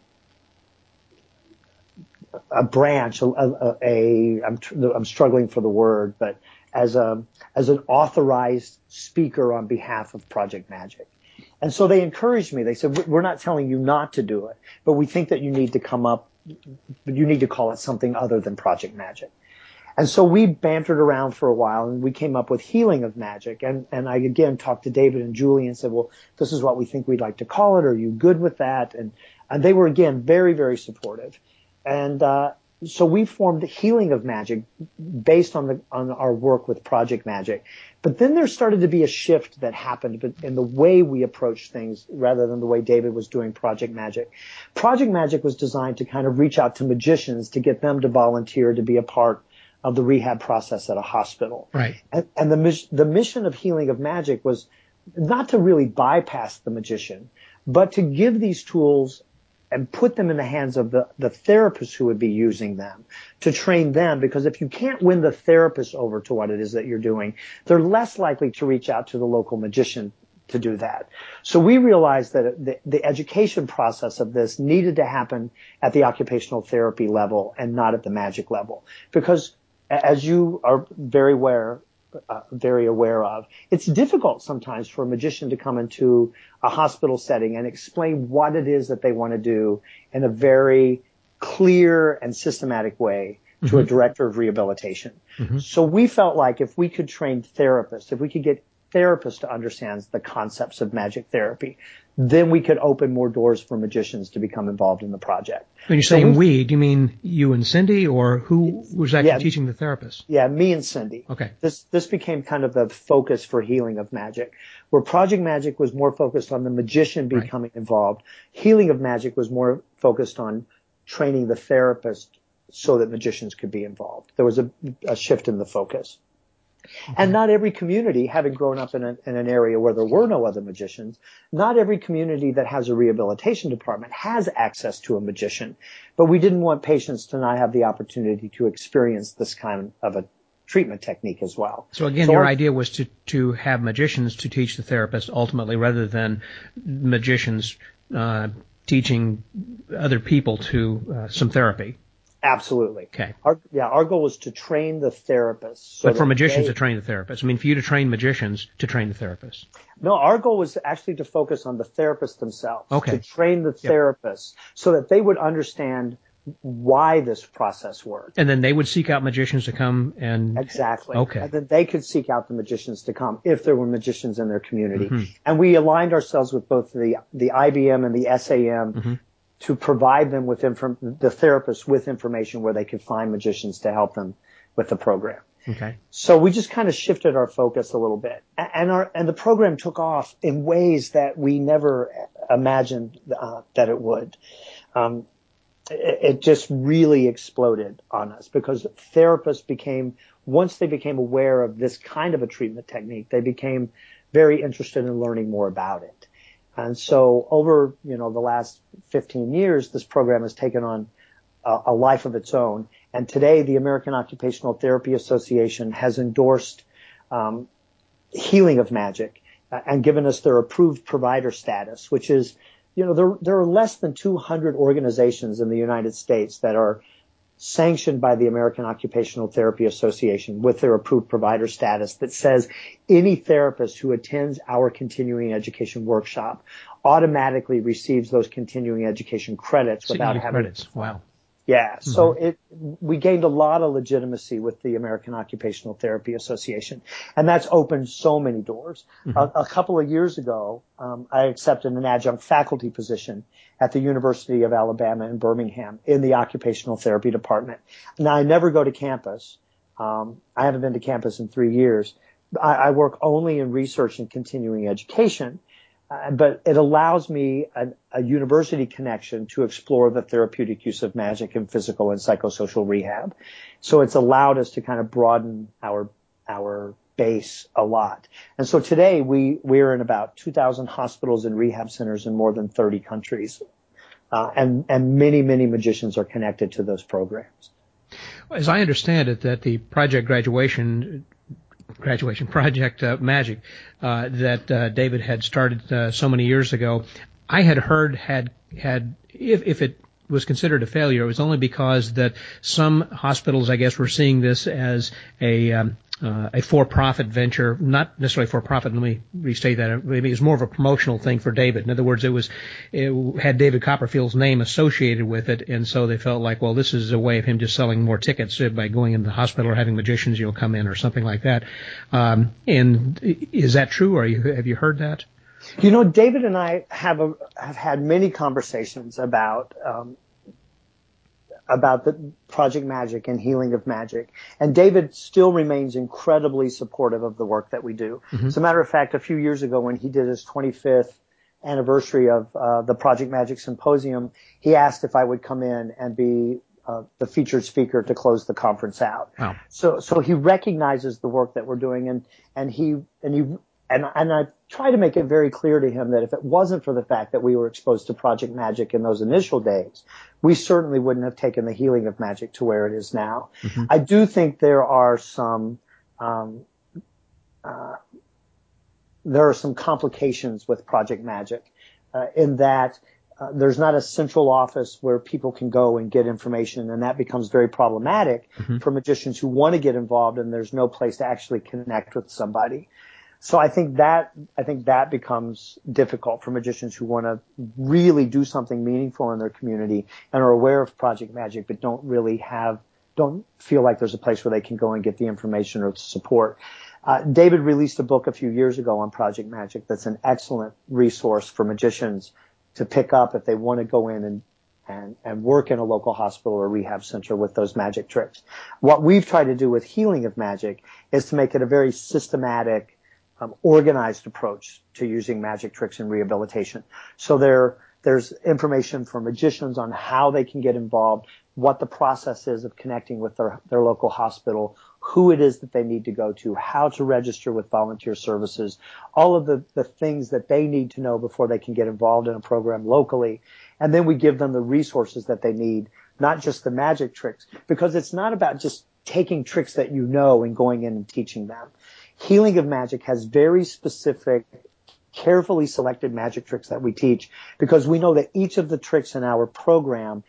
S2: a branch, a, a, a I'm, I'm struggling for the word, but as a, as an authorized speaker on behalf of Project Magic. And so they encouraged me. They said, we're not telling you not to do it, but we think that you need to come up, you need to call it something other than Project Magic. And so we bantered around for a while and we came up with Healing of Magic. And, and I again talked to David and Julie and said, well, this is what we think we'd like to call it. Are you good with that? And, and they were again very, very supportive. And, uh, so we formed Healing of Magic based on the, on our work with Project Magic. But then there started to be a shift that happened in the way we approached things rather than the way David was doing Project Magic. Project Magic was designed to kind of reach out to magicians to get them to volunteer to be a part of the rehab process at a hospital.
S1: Right.
S2: And, and the, the mission of Healing of Magic was not to really bypass the magician, but to give these tools and put them in the hands of the, the therapists who would be using them, to train them, because if you can't win the therapist over to what it is that you're doing, they're less likely to reach out to the local magician to do that. So we realized that the, the education process of this needed to happen at the occupational therapy level and not at the magic level. Because as you are very aware, uh, very aware of, it's difficult sometimes for a magician to come into a hospital setting and explain what it is that they want to do in a very clear and systematic way to mm-hmm. a director of rehabilitation. Mm-hmm. So we felt like if we could train therapists, if we could get therapists to understand the concepts of magic therapy, then we could open more doors for magicians to become involved in the project.
S1: When you're so saying we, do you mean you and Cindy, or who was actually
S2: yeah,
S1: teaching the therapists?
S2: Yeah, me and Cindy.
S1: Okay.
S2: This this became kind of the focus for Healing of Magic, where Project Magic was more focused on the magician becoming right. involved. Healing of Magic was more focused on training the therapist so that magicians could be involved. There was a, a shift in the focus. Okay. And not every community, having grown up in, a, in an area where there were no other magicians, not every community that has a rehabilitation department has access to a magician. But we didn't want patients to not have the opportunity to experience this kind of a treatment technique as well.
S1: So again,
S2: so
S1: your
S2: our,
S1: idea was to, to have magicians to teach the therapist ultimately, rather than magicians uh, teaching other people to uh, some therapy.
S2: Absolutely.
S1: Okay.
S2: Our, yeah, our goal is to train the therapists. So
S1: but for magicians
S2: they,
S1: to train the therapists. I mean, for you to train magicians to train the therapists.
S2: No, our goal was actually to focus on the therapists themselves.
S1: Okay.
S2: To train the
S1: Yep.
S2: therapists so that they would understand why this process worked.
S1: And then they would seek out magicians to come and...
S2: Exactly.
S1: Okay.
S2: And then they could seek out the magicians to come if there were magicians in their community.
S1: Mm-hmm.
S2: And we aligned ourselves with both the, the I B M and the S A M
S1: Mm-hmm.
S2: to provide them with inform- the therapists with information where they could find magicians to help them with the program.
S1: Okay.
S2: So we just kind of shifted our focus a little bit, and our and the program took off in ways that we never imagined uh, that it would. Um, it, it just really exploded on us because therapists became, once they became aware of this kind of a treatment technique, they became very interested in learning more about it. And so over, you know, the last fifteen years, this program has taken on a, a life of its own. And today, the American Occupational Therapy Association has endorsed um, Healing of Magic uh, and given us their approved provider status, which is, you know, there, there are less than two hundred organizations in the United States that are sanctioned by the American Occupational Therapy Association with their approved provider status that says any therapist who attends our continuing education workshop automatically receives those continuing education credits without
S1: C E U
S2: having
S1: credits. Wow.
S2: Yeah,
S1: Mm-hmm.
S2: so it we gained a lot of legitimacy with the American Occupational Therapy Association, and that's opened so many doors. Mm-hmm. A, a couple of years ago, um, I accepted an adjunct faculty position at the University of Alabama in Birmingham in the occupational therapy department. Now, I never go to campus. Um, I haven't been to campus in three years. I, I work only in research and continuing education. Uh, but it allows me a, a university connection to explore the therapeutic use of magic in physical and psychosocial rehab. So it's allowed us to kind of broaden our our base a lot. And so today we we're in about two thousand hospitals and rehab centers in more than thirty countries, uh, and and many many magicians are connected to those programs.
S1: As I understand it, that the project graduation. graduation project uh, magic uh, that uh, David had started uh, so many years ago, I had heard had had if if it was considered a failure, it was only because that some hospitals, I guess, were seeing this as a um, uh, a for-profit venture, not necessarily for-profit. Let me restate that. Maybe it was more of a promotional thing for David. In other words, it was it had David Copperfield's name associated with it, and so they felt like, well, this is a way of him just selling more tickets by going into the hospital or having magicians, you know, come in or something like that. Um, and is that true, or you, have you heard that?
S2: You know, David and I have a, have had many conversations about um, about the Project Magic and Healing of Magic, and David still remains incredibly supportive of the work that we do. Mm-hmm. As a matter of fact, a few years ago when he did his twenty-fifth anniversary of uh, the Project Magic Symposium, he asked if I would come in and be uh, the featured speaker to close the conference out.
S1: Wow.
S2: So, so he recognizes the work that we're doing, and and he and he. And, and I try to make it very clear to him that if it wasn't for the fact that we were exposed to Project Magic in those initial days, we certainly wouldn't have taken the Healing of Magic to where it is now. Mm-hmm. I do think there are some, um, uh, there are some complications with Project Magic, uh, in that uh, there's not a central office where people can go and get information, and that becomes very problematic mm-hmm. for magicians who want to get involved, and there's no place to actually connect with somebody. So I think that, I think that becomes difficult for magicians who want to really do something meaningful in their community and are aware of Project Magic, but don't really have, don't feel like there's a place where they can go and get the information or support. Uh, David released a book a few years ago on Project Magic that's an excellent resource for magicians to pick up if they want to go in and And, and work in a local hospital or rehab center with those magic tricks. What we've tried to do with Healing of Magic is to make it a very systematic, Um, organized approach to using magic tricks in rehabilitation. So there, there's information for magicians on how they can get involved, what the process is of connecting with their, their local hospital, who it is that they need to go to, how to register with volunteer services, all of the, the things that they need to know before they can get involved in a program locally. And then we give them the resources that they need, not just the magic tricks, because it's not about just taking tricks that you know and going in and teaching them. Healing of Magic has very specific, carefully selected magic tricks that we teach because we know that each of the tricks in our program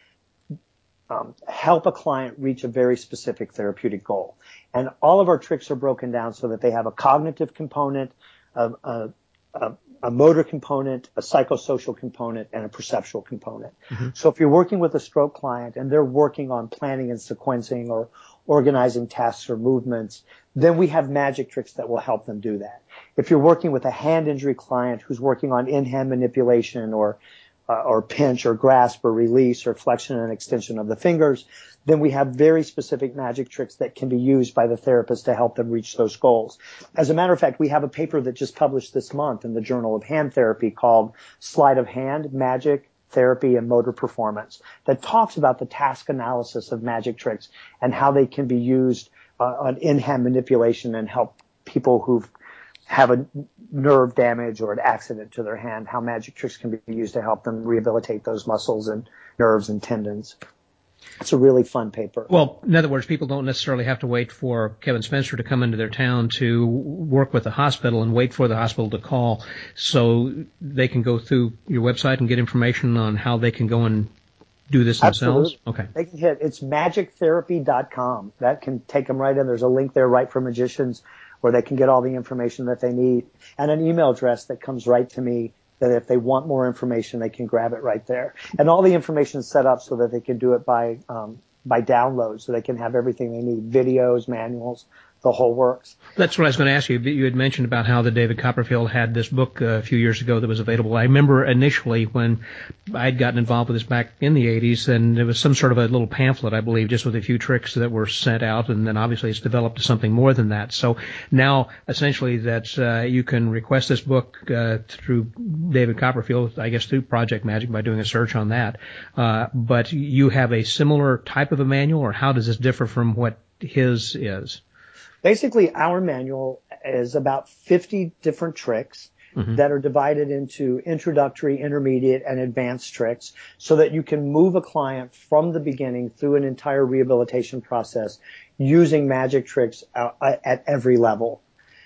S2: um, help a client reach a very specific therapeutic goal. And all of our tricks are broken down so that they have a cognitive component, a, a, a, a motor component, a psychosocial component, and a perceptual component. Mm-hmm. So if you're working with a stroke client and they're working on planning and sequencing or organizing tasks or movements, then we have magic tricks that will help them do that. If you're working with a hand injury client who's working on in-hand manipulation or uh, or pinch or grasp or release or flexion and extension of the fingers, then we have very specific magic tricks that can be used by the therapist to help them reach those goals. As a matter of fact, we have a paper that just published this month in the Journal of Hand Therapy called Sleight of Hand, Magic, Therapy, and Motor Performance that talks about the task analysis of magic tricks and how they can be used uh, on in-hand manipulation and help people who've have a nerve damage or an accident to their hand, how magic tricks can be used to help them rehabilitate those muscles and nerves and tendons. It's a really fun paper.
S1: Well, in other words, people don't necessarily have to wait for Kevin Spencer to come into their town to work with the hospital and wait for the hospital to call. So they can go through your website and get information on how they can go and do this themselves?
S2: Absolutely. Okay. They can hit, it's magic therapy dot com. That can take them right in. There's a link there right for magicians where they can get all the information that they need and an email address that comes right to me that if they want more information, they can grab it right there. And all the information is set up so that they can do it by um, by download, so they can have everything they need, videos, manuals, the whole works.
S1: That's what I was going to ask you. You had mentioned about how the David Copperfield had this book uh, a few years ago that was available. I remember initially when I'd gotten involved with this back in the eighties, and there was some sort of a little pamphlet, I believe, just with a few tricks that were sent out, and then obviously it's developed to something more than that. So now, essentially, that uh, you can request this book uh, through David Copperfield, I guess through Project Magic by doing a search on that. Uh, but you have a similar type of a manual, or how does this differ from what his is?
S2: Basically, our manual is about fifty different tricks mm-hmm. that are divided into introductory, intermediate, and advanced tricks so that you can move a client from the beginning through an entire rehabilitation process using magic tricks uh, at every level.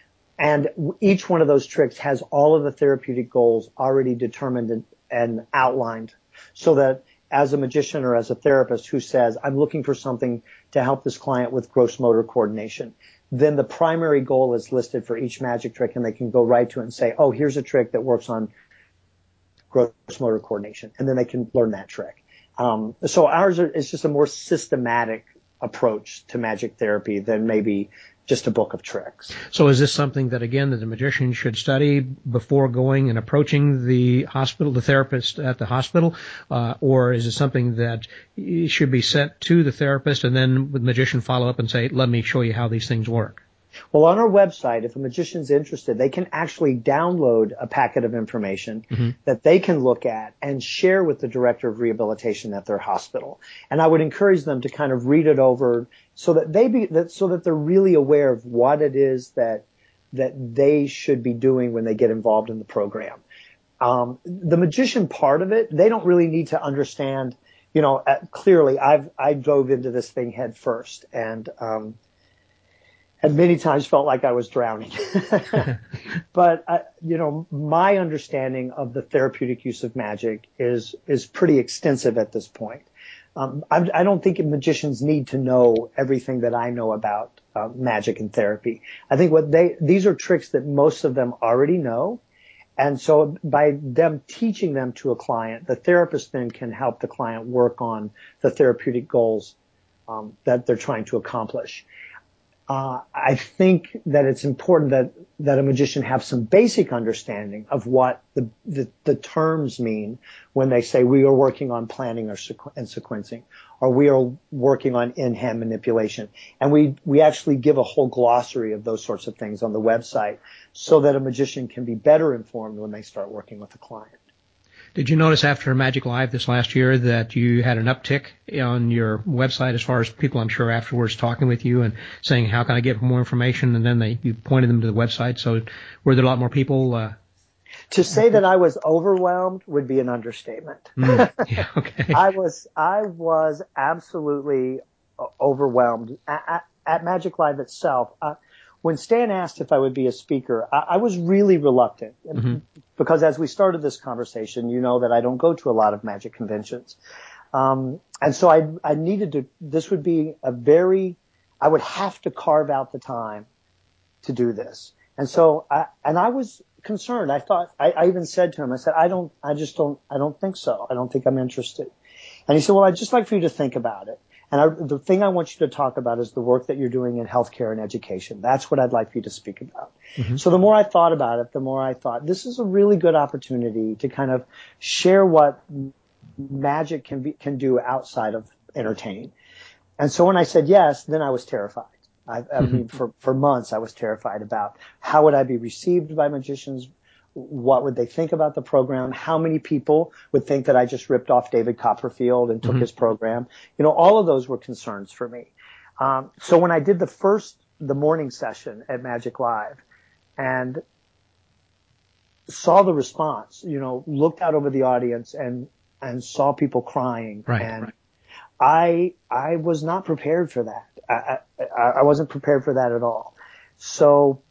S2: And each one of those tricks has all of the therapeutic goals already determined and, and outlined so that as a magician or as a therapist who says, I'm looking for something to help this client with gross motor coordination, then the primary goal is listed for each magic trick, and they can go right to it and say, oh, here's a trick that works on gross motor coordination, and then they can learn that trick. Um, so ours are, is just a more systematic approach to magic therapy than maybe just a book of tricks.
S1: So is this something that, again, that the magician should study before going and approaching the hospital, the therapist at the hospital, uh, or is it something that should be sent to the therapist and then the magician follow up and say, let me show you how these things work?
S2: Well, on our website, if a magician's interested, they can actually download a packet of information mm-hmm. that they can look at and share with the director of rehabilitation at their hospital. And I would encourage them to kind of read it over so that they be, that, so that they're really aware of what it is that that they should be doing when they get involved in the program. Um, the magician part of it, they don't really need to understand. You know, uh, clearly, I've I dove into this thing head first, and um, and many times felt like I was drowning. But, uh, you know, my understanding of the therapeutic use of magic is is pretty extensive at this point. Um, I, I don't think magicians need to know everything that I know about uh, magic and therapy. I think what they these are tricks that most of them already know. And so by them teaching them to a client, the therapist then can help the client work on the therapeutic goals um, that they're trying to accomplish. Uh, I think that it's important that, that a magician have some basic understanding of what the, the, the terms mean when they say we are working on planning or sequ- and sequencing, or we are working on in-hand manipulation. And we, we actually give a whole glossary of those sorts of things on the website so that a magician can be better informed when they start working with a client.
S1: Did you notice after Magic Live this last year that you had an uptick on your website as far as people, I'm sure, afterwards talking with you and saying, how can I get more information? And then they you pointed them to the website. So were there a lot more people? Uh,
S2: to say that I was overwhelmed would be an understatement.
S1: Mm, yeah, okay.
S2: I was I was absolutely overwhelmed. I, I, at Magic Live itself, uh, when Stan asked if I would be a speaker, I, I was really reluctant mm-hmm. because as we started this conversation, you know that I don't go to a lot of magic conventions. Um, and so I, I needed to, this would be a very, I would have to carve out the time to do this. And so I, and I was concerned. I thought, I, I even said to him, I said, I don't, I just don't, I don't think so. I don't think I'm interested. And he said, well, I'd just like for you to think about it. And I, the thing I want you to talk about is the work that you're doing in healthcare and education. That's what I'd like for you to speak about. Mm-hmm. So the more I thought about it, the more I thought this is a really good opportunity to kind of share what magic can be, can do outside of entertaining. And so when I said yes, then I was terrified. I, I mean, for, for months I was terrified about how would I be received by magicians? What would they think about the program? How many people would think that I just ripped off David Copperfield and took mm-hmm. his program? You know, all of those were concerns for me. Um, so when I did the first, the morning session at Magic Live and saw the response, you know, looked out over the audience and, and saw people crying.
S1: Right,
S2: and
S1: right.
S2: I, I was not prepared for that. I, I, I wasn't prepared for that at all. So,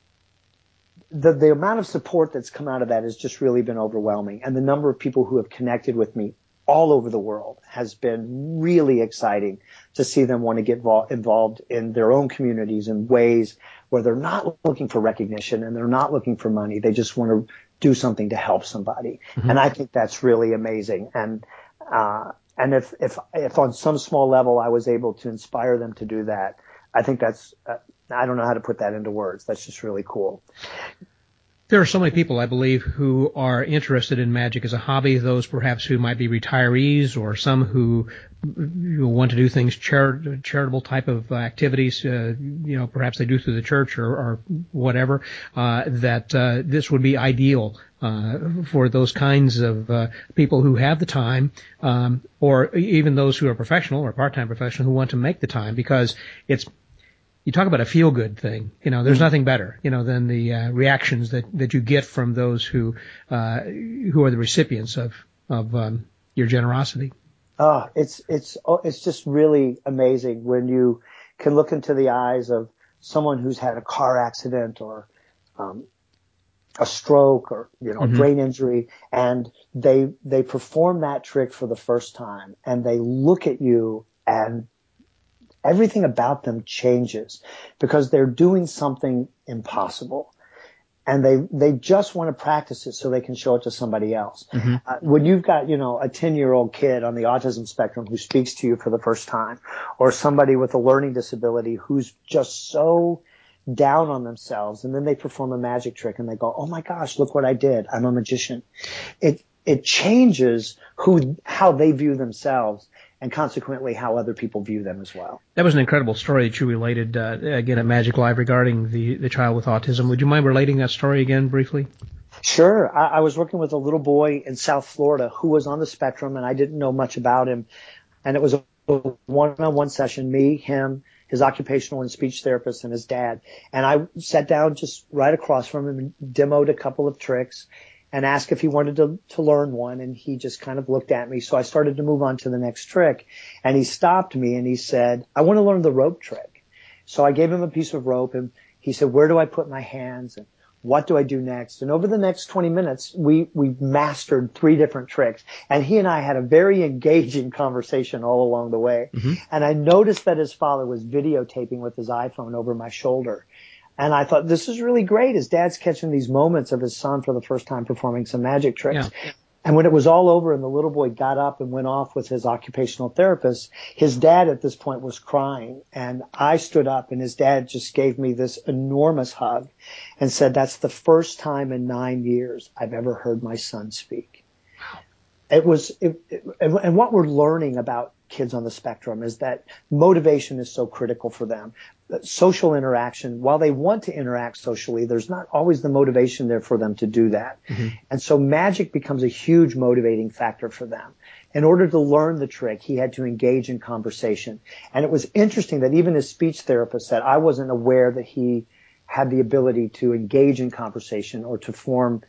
S2: The, the amount of support that's come out of that has just really been overwhelming. And the number of people who have connected with me all over the world has been really exciting to see them want to get vol- involved in their own communities in ways where they're not looking for recognition and they're not looking for money. They just want to do something to help somebody. Mm-hmm. And I think that's really amazing. And, uh, and if, if, if on some small level I was able to inspire them to do that, I think that's, uh, I don't know how to put that into words. That's just really cool.
S1: There are so many people, I believe, who are interested in magic as a hobby, those perhaps who might be retirees or some who, who want to do things, chari- charitable type of activities, uh, you know, perhaps they do through the church or, or whatever, uh, that uh, this would be ideal uh, for those kinds of uh, people who have the time, um, or even those who are professional or part-time professional who want to make the time, because it's you talk about a feel-good thing. You know, there's mm. nothing better, you know, than the uh, reactions that, that you get from those who uh, who are the recipients of of um, your generosity.
S2: Oh, it's it's it's just really amazing when you can look into the eyes of someone who's had a car accident or um, a stroke or you know mm-hmm. a brain injury, and they they perform that trick for the first time, and they look at you and everything about them changes because they're doing something impossible and they, they just want to practice it so they can show it to somebody else. Mm-hmm. Uh, when you've got, you know, a ten year old kid on the autism spectrum who speaks to you for the first time, or somebody with a learning disability who's just so down on themselves, and then they perform a magic trick and they go, oh my gosh, look what I did. I'm a magician. It, it changes who, how they view themselves, and consequently how other people view them as well.
S1: That was an incredible story that you related, uh, again, at Magic Live regarding the, the child with autism. Would you mind relating that story again briefly?
S2: Sure. I, I was working with a little boy in South Florida who was on the spectrum, and I didn't know much about him. And it was a one-on-one session, me, him, his occupational and speech therapist, and his dad. And I sat down just right across from him and demoed a couple of tricks and asked if he wanted to, to learn one, and he just kind of looked at me. So I started to move on to the next trick, and he stopped me and he said, I want to learn the rope trick. So I gave him a piece of rope, and he said, where do I put my hands, and what do I do next? And over the next twenty minutes, we, we mastered three different tricks, and he and I had a very engaging conversation all along the way. Mm-hmm. And I noticed that his father was videotaping with his iPhone over my shoulder. And I thought, this is really great. His dad's catching these moments of his son for the first time performing some magic tricks. Yeah. And when it was all over and the little boy got up and went off with his occupational therapist, his dad at this point was crying. And I stood up and his dad just gave me this enormous hug and said, that's the first time in nine years I've ever heard my son speak. Wow. It was, it, it, and what we're learning about kids on the spectrum is that motivation is so critical for them. Social interaction, while they want to interact socially, there's not always the motivation there for them to do that. Mm-hmm. And so magic becomes a huge motivating factor for them. In order to learn the trick, he had to engage in conversation. And it was interesting that even his speech therapist said, I wasn't aware that he had the ability to engage in conversation or to form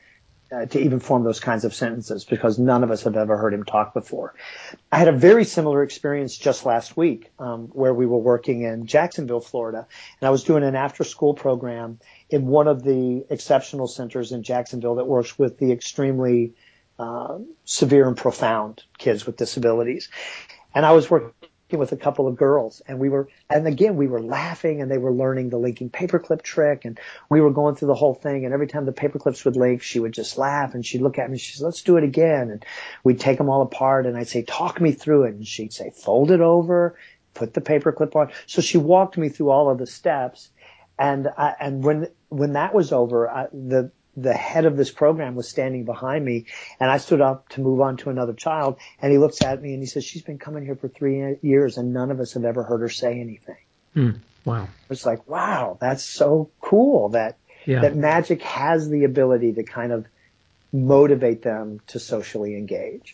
S2: uh, to even form those kinds of sentences because none of us have ever heard him talk before. I had a very similar experience just last week um, where we were working in Jacksonville, Florida, and I was doing an after-school program in one of the exceptional centers in Jacksonville that works with the extremely uh, severe and profound kids with disabilities. And I was working with a couple of girls, and we were, and again, we were laughing, and they were learning the linking paperclip trick, and we were going through the whole thing, and every time the paperclips would link, she would just laugh, and she'd look at me, and she'd say, let's do it again, and we'd take them all apart, and I'd say, talk me through it, and she'd say, fold it over, put the paperclip on. So she walked me through all of the steps, and I, and when when that was over, I, the the head of this program was standing behind me, and I stood up to move on to another child, and he looks at me and he says, she's been coming here for three years and none of us have ever heard her say anything.
S1: Mm, wow.
S2: It's like, wow, that's so cool that, yeah. that magic has the ability to kind of motivate them to socially engage.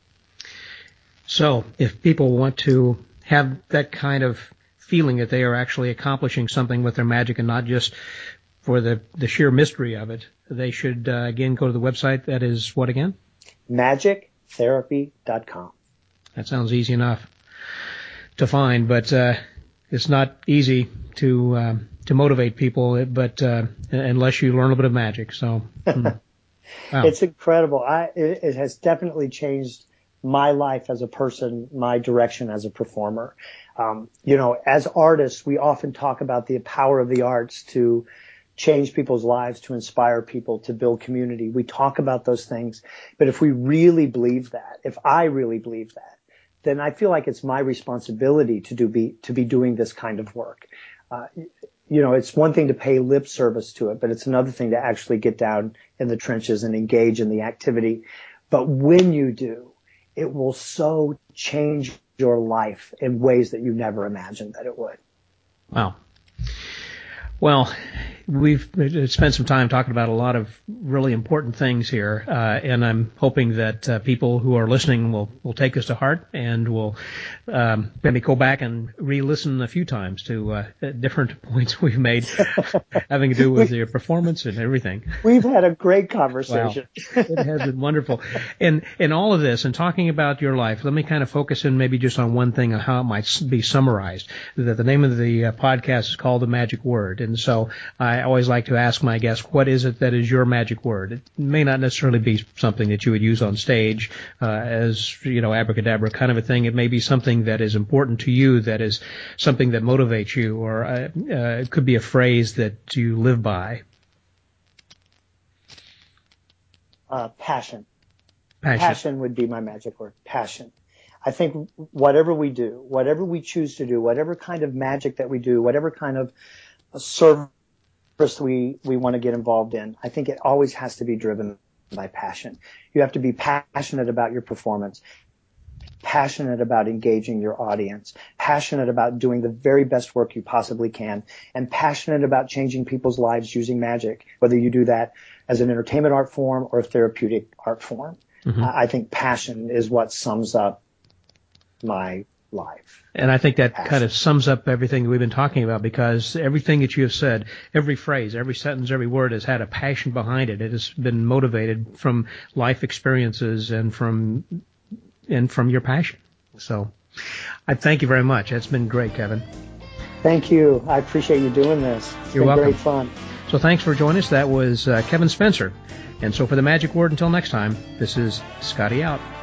S1: So if people want to have that kind of feeling that they are actually accomplishing something with their magic and not just for the, the sheer mystery of it, they should, uh, again, go to the website. That is what again?
S2: magic therapy dot com.
S1: That sounds easy enough to find, but uh, it's not easy to um, to motivate people, but uh, unless you learn a bit of magic. So hmm. Wow.
S2: It's incredible. I, it, it has definitely changed my life as a person, my direction as a performer. Um, you know, as artists, we often talk about the power of the arts to change people's lives, to inspire people, to build community. We talk about those things, but if we really believe that, if I really believe that, then I feel like it's my responsibility to do be to be doing this kind of work. Uh, you know, it's one thing to pay lip service to it, but it's another thing to actually get down in the trenches and engage in the activity. But when you do, it will so change your life in ways that you never imagined that it would.
S1: Wow. Well, we've spent some time talking about a lot of really important things here, uh, and I'm hoping that uh, people who are listening will, will take this to heart and will um, maybe go back and re-listen a few times to uh, different points we've made having to do with your performance and everything.
S2: We've had a great conversation.
S1: Wow. It has been wonderful. And in all of this, and talking about your life, let me kind of focus in maybe just on one thing, on how it might be summarized. That the name of the uh, podcast is called The Magic Word, and so I always like to ask my guests, what is it that is your magic word? It may not necessarily be something that you would use on stage uh, as, you know, abracadabra kind of a thing. It may be something that is important to you, that is something that motivates you, or uh, uh, it could be a phrase that you live by.
S2: Uh, passion.
S1: Passion.
S2: Passion would be my magic word. Passion. I think whatever we do, whatever we choose to do, whatever kind of magic that we do, whatever kind of service we, we want to get involved in, I think it always has to be driven by passion. You have to be passionate about your performance, passionate about engaging your audience, passionate about doing the very best work you possibly can, and passionate about changing people's lives using magic, whether you do that as an entertainment art form or a therapeutic art form. Mm-hmm. I think passion is what sums up my life.
S1: And I think that passion kind of sums up everything we've been talking about, because everything that you have said, every phrase, every sentence, every word has had a passion behind it. It has been motivated from life experiences and from and from your passion. So I thank you very much. It's been great, Kevin.
S2: Thank you. I appreciate you doing this. It's
S1: You're
S2: been
S1: welcome.
S2: Great fun.
S1: So thanks for joining us. That was uh, Kevin Spencer. And so for the magic word, until next time, this is Scotty out.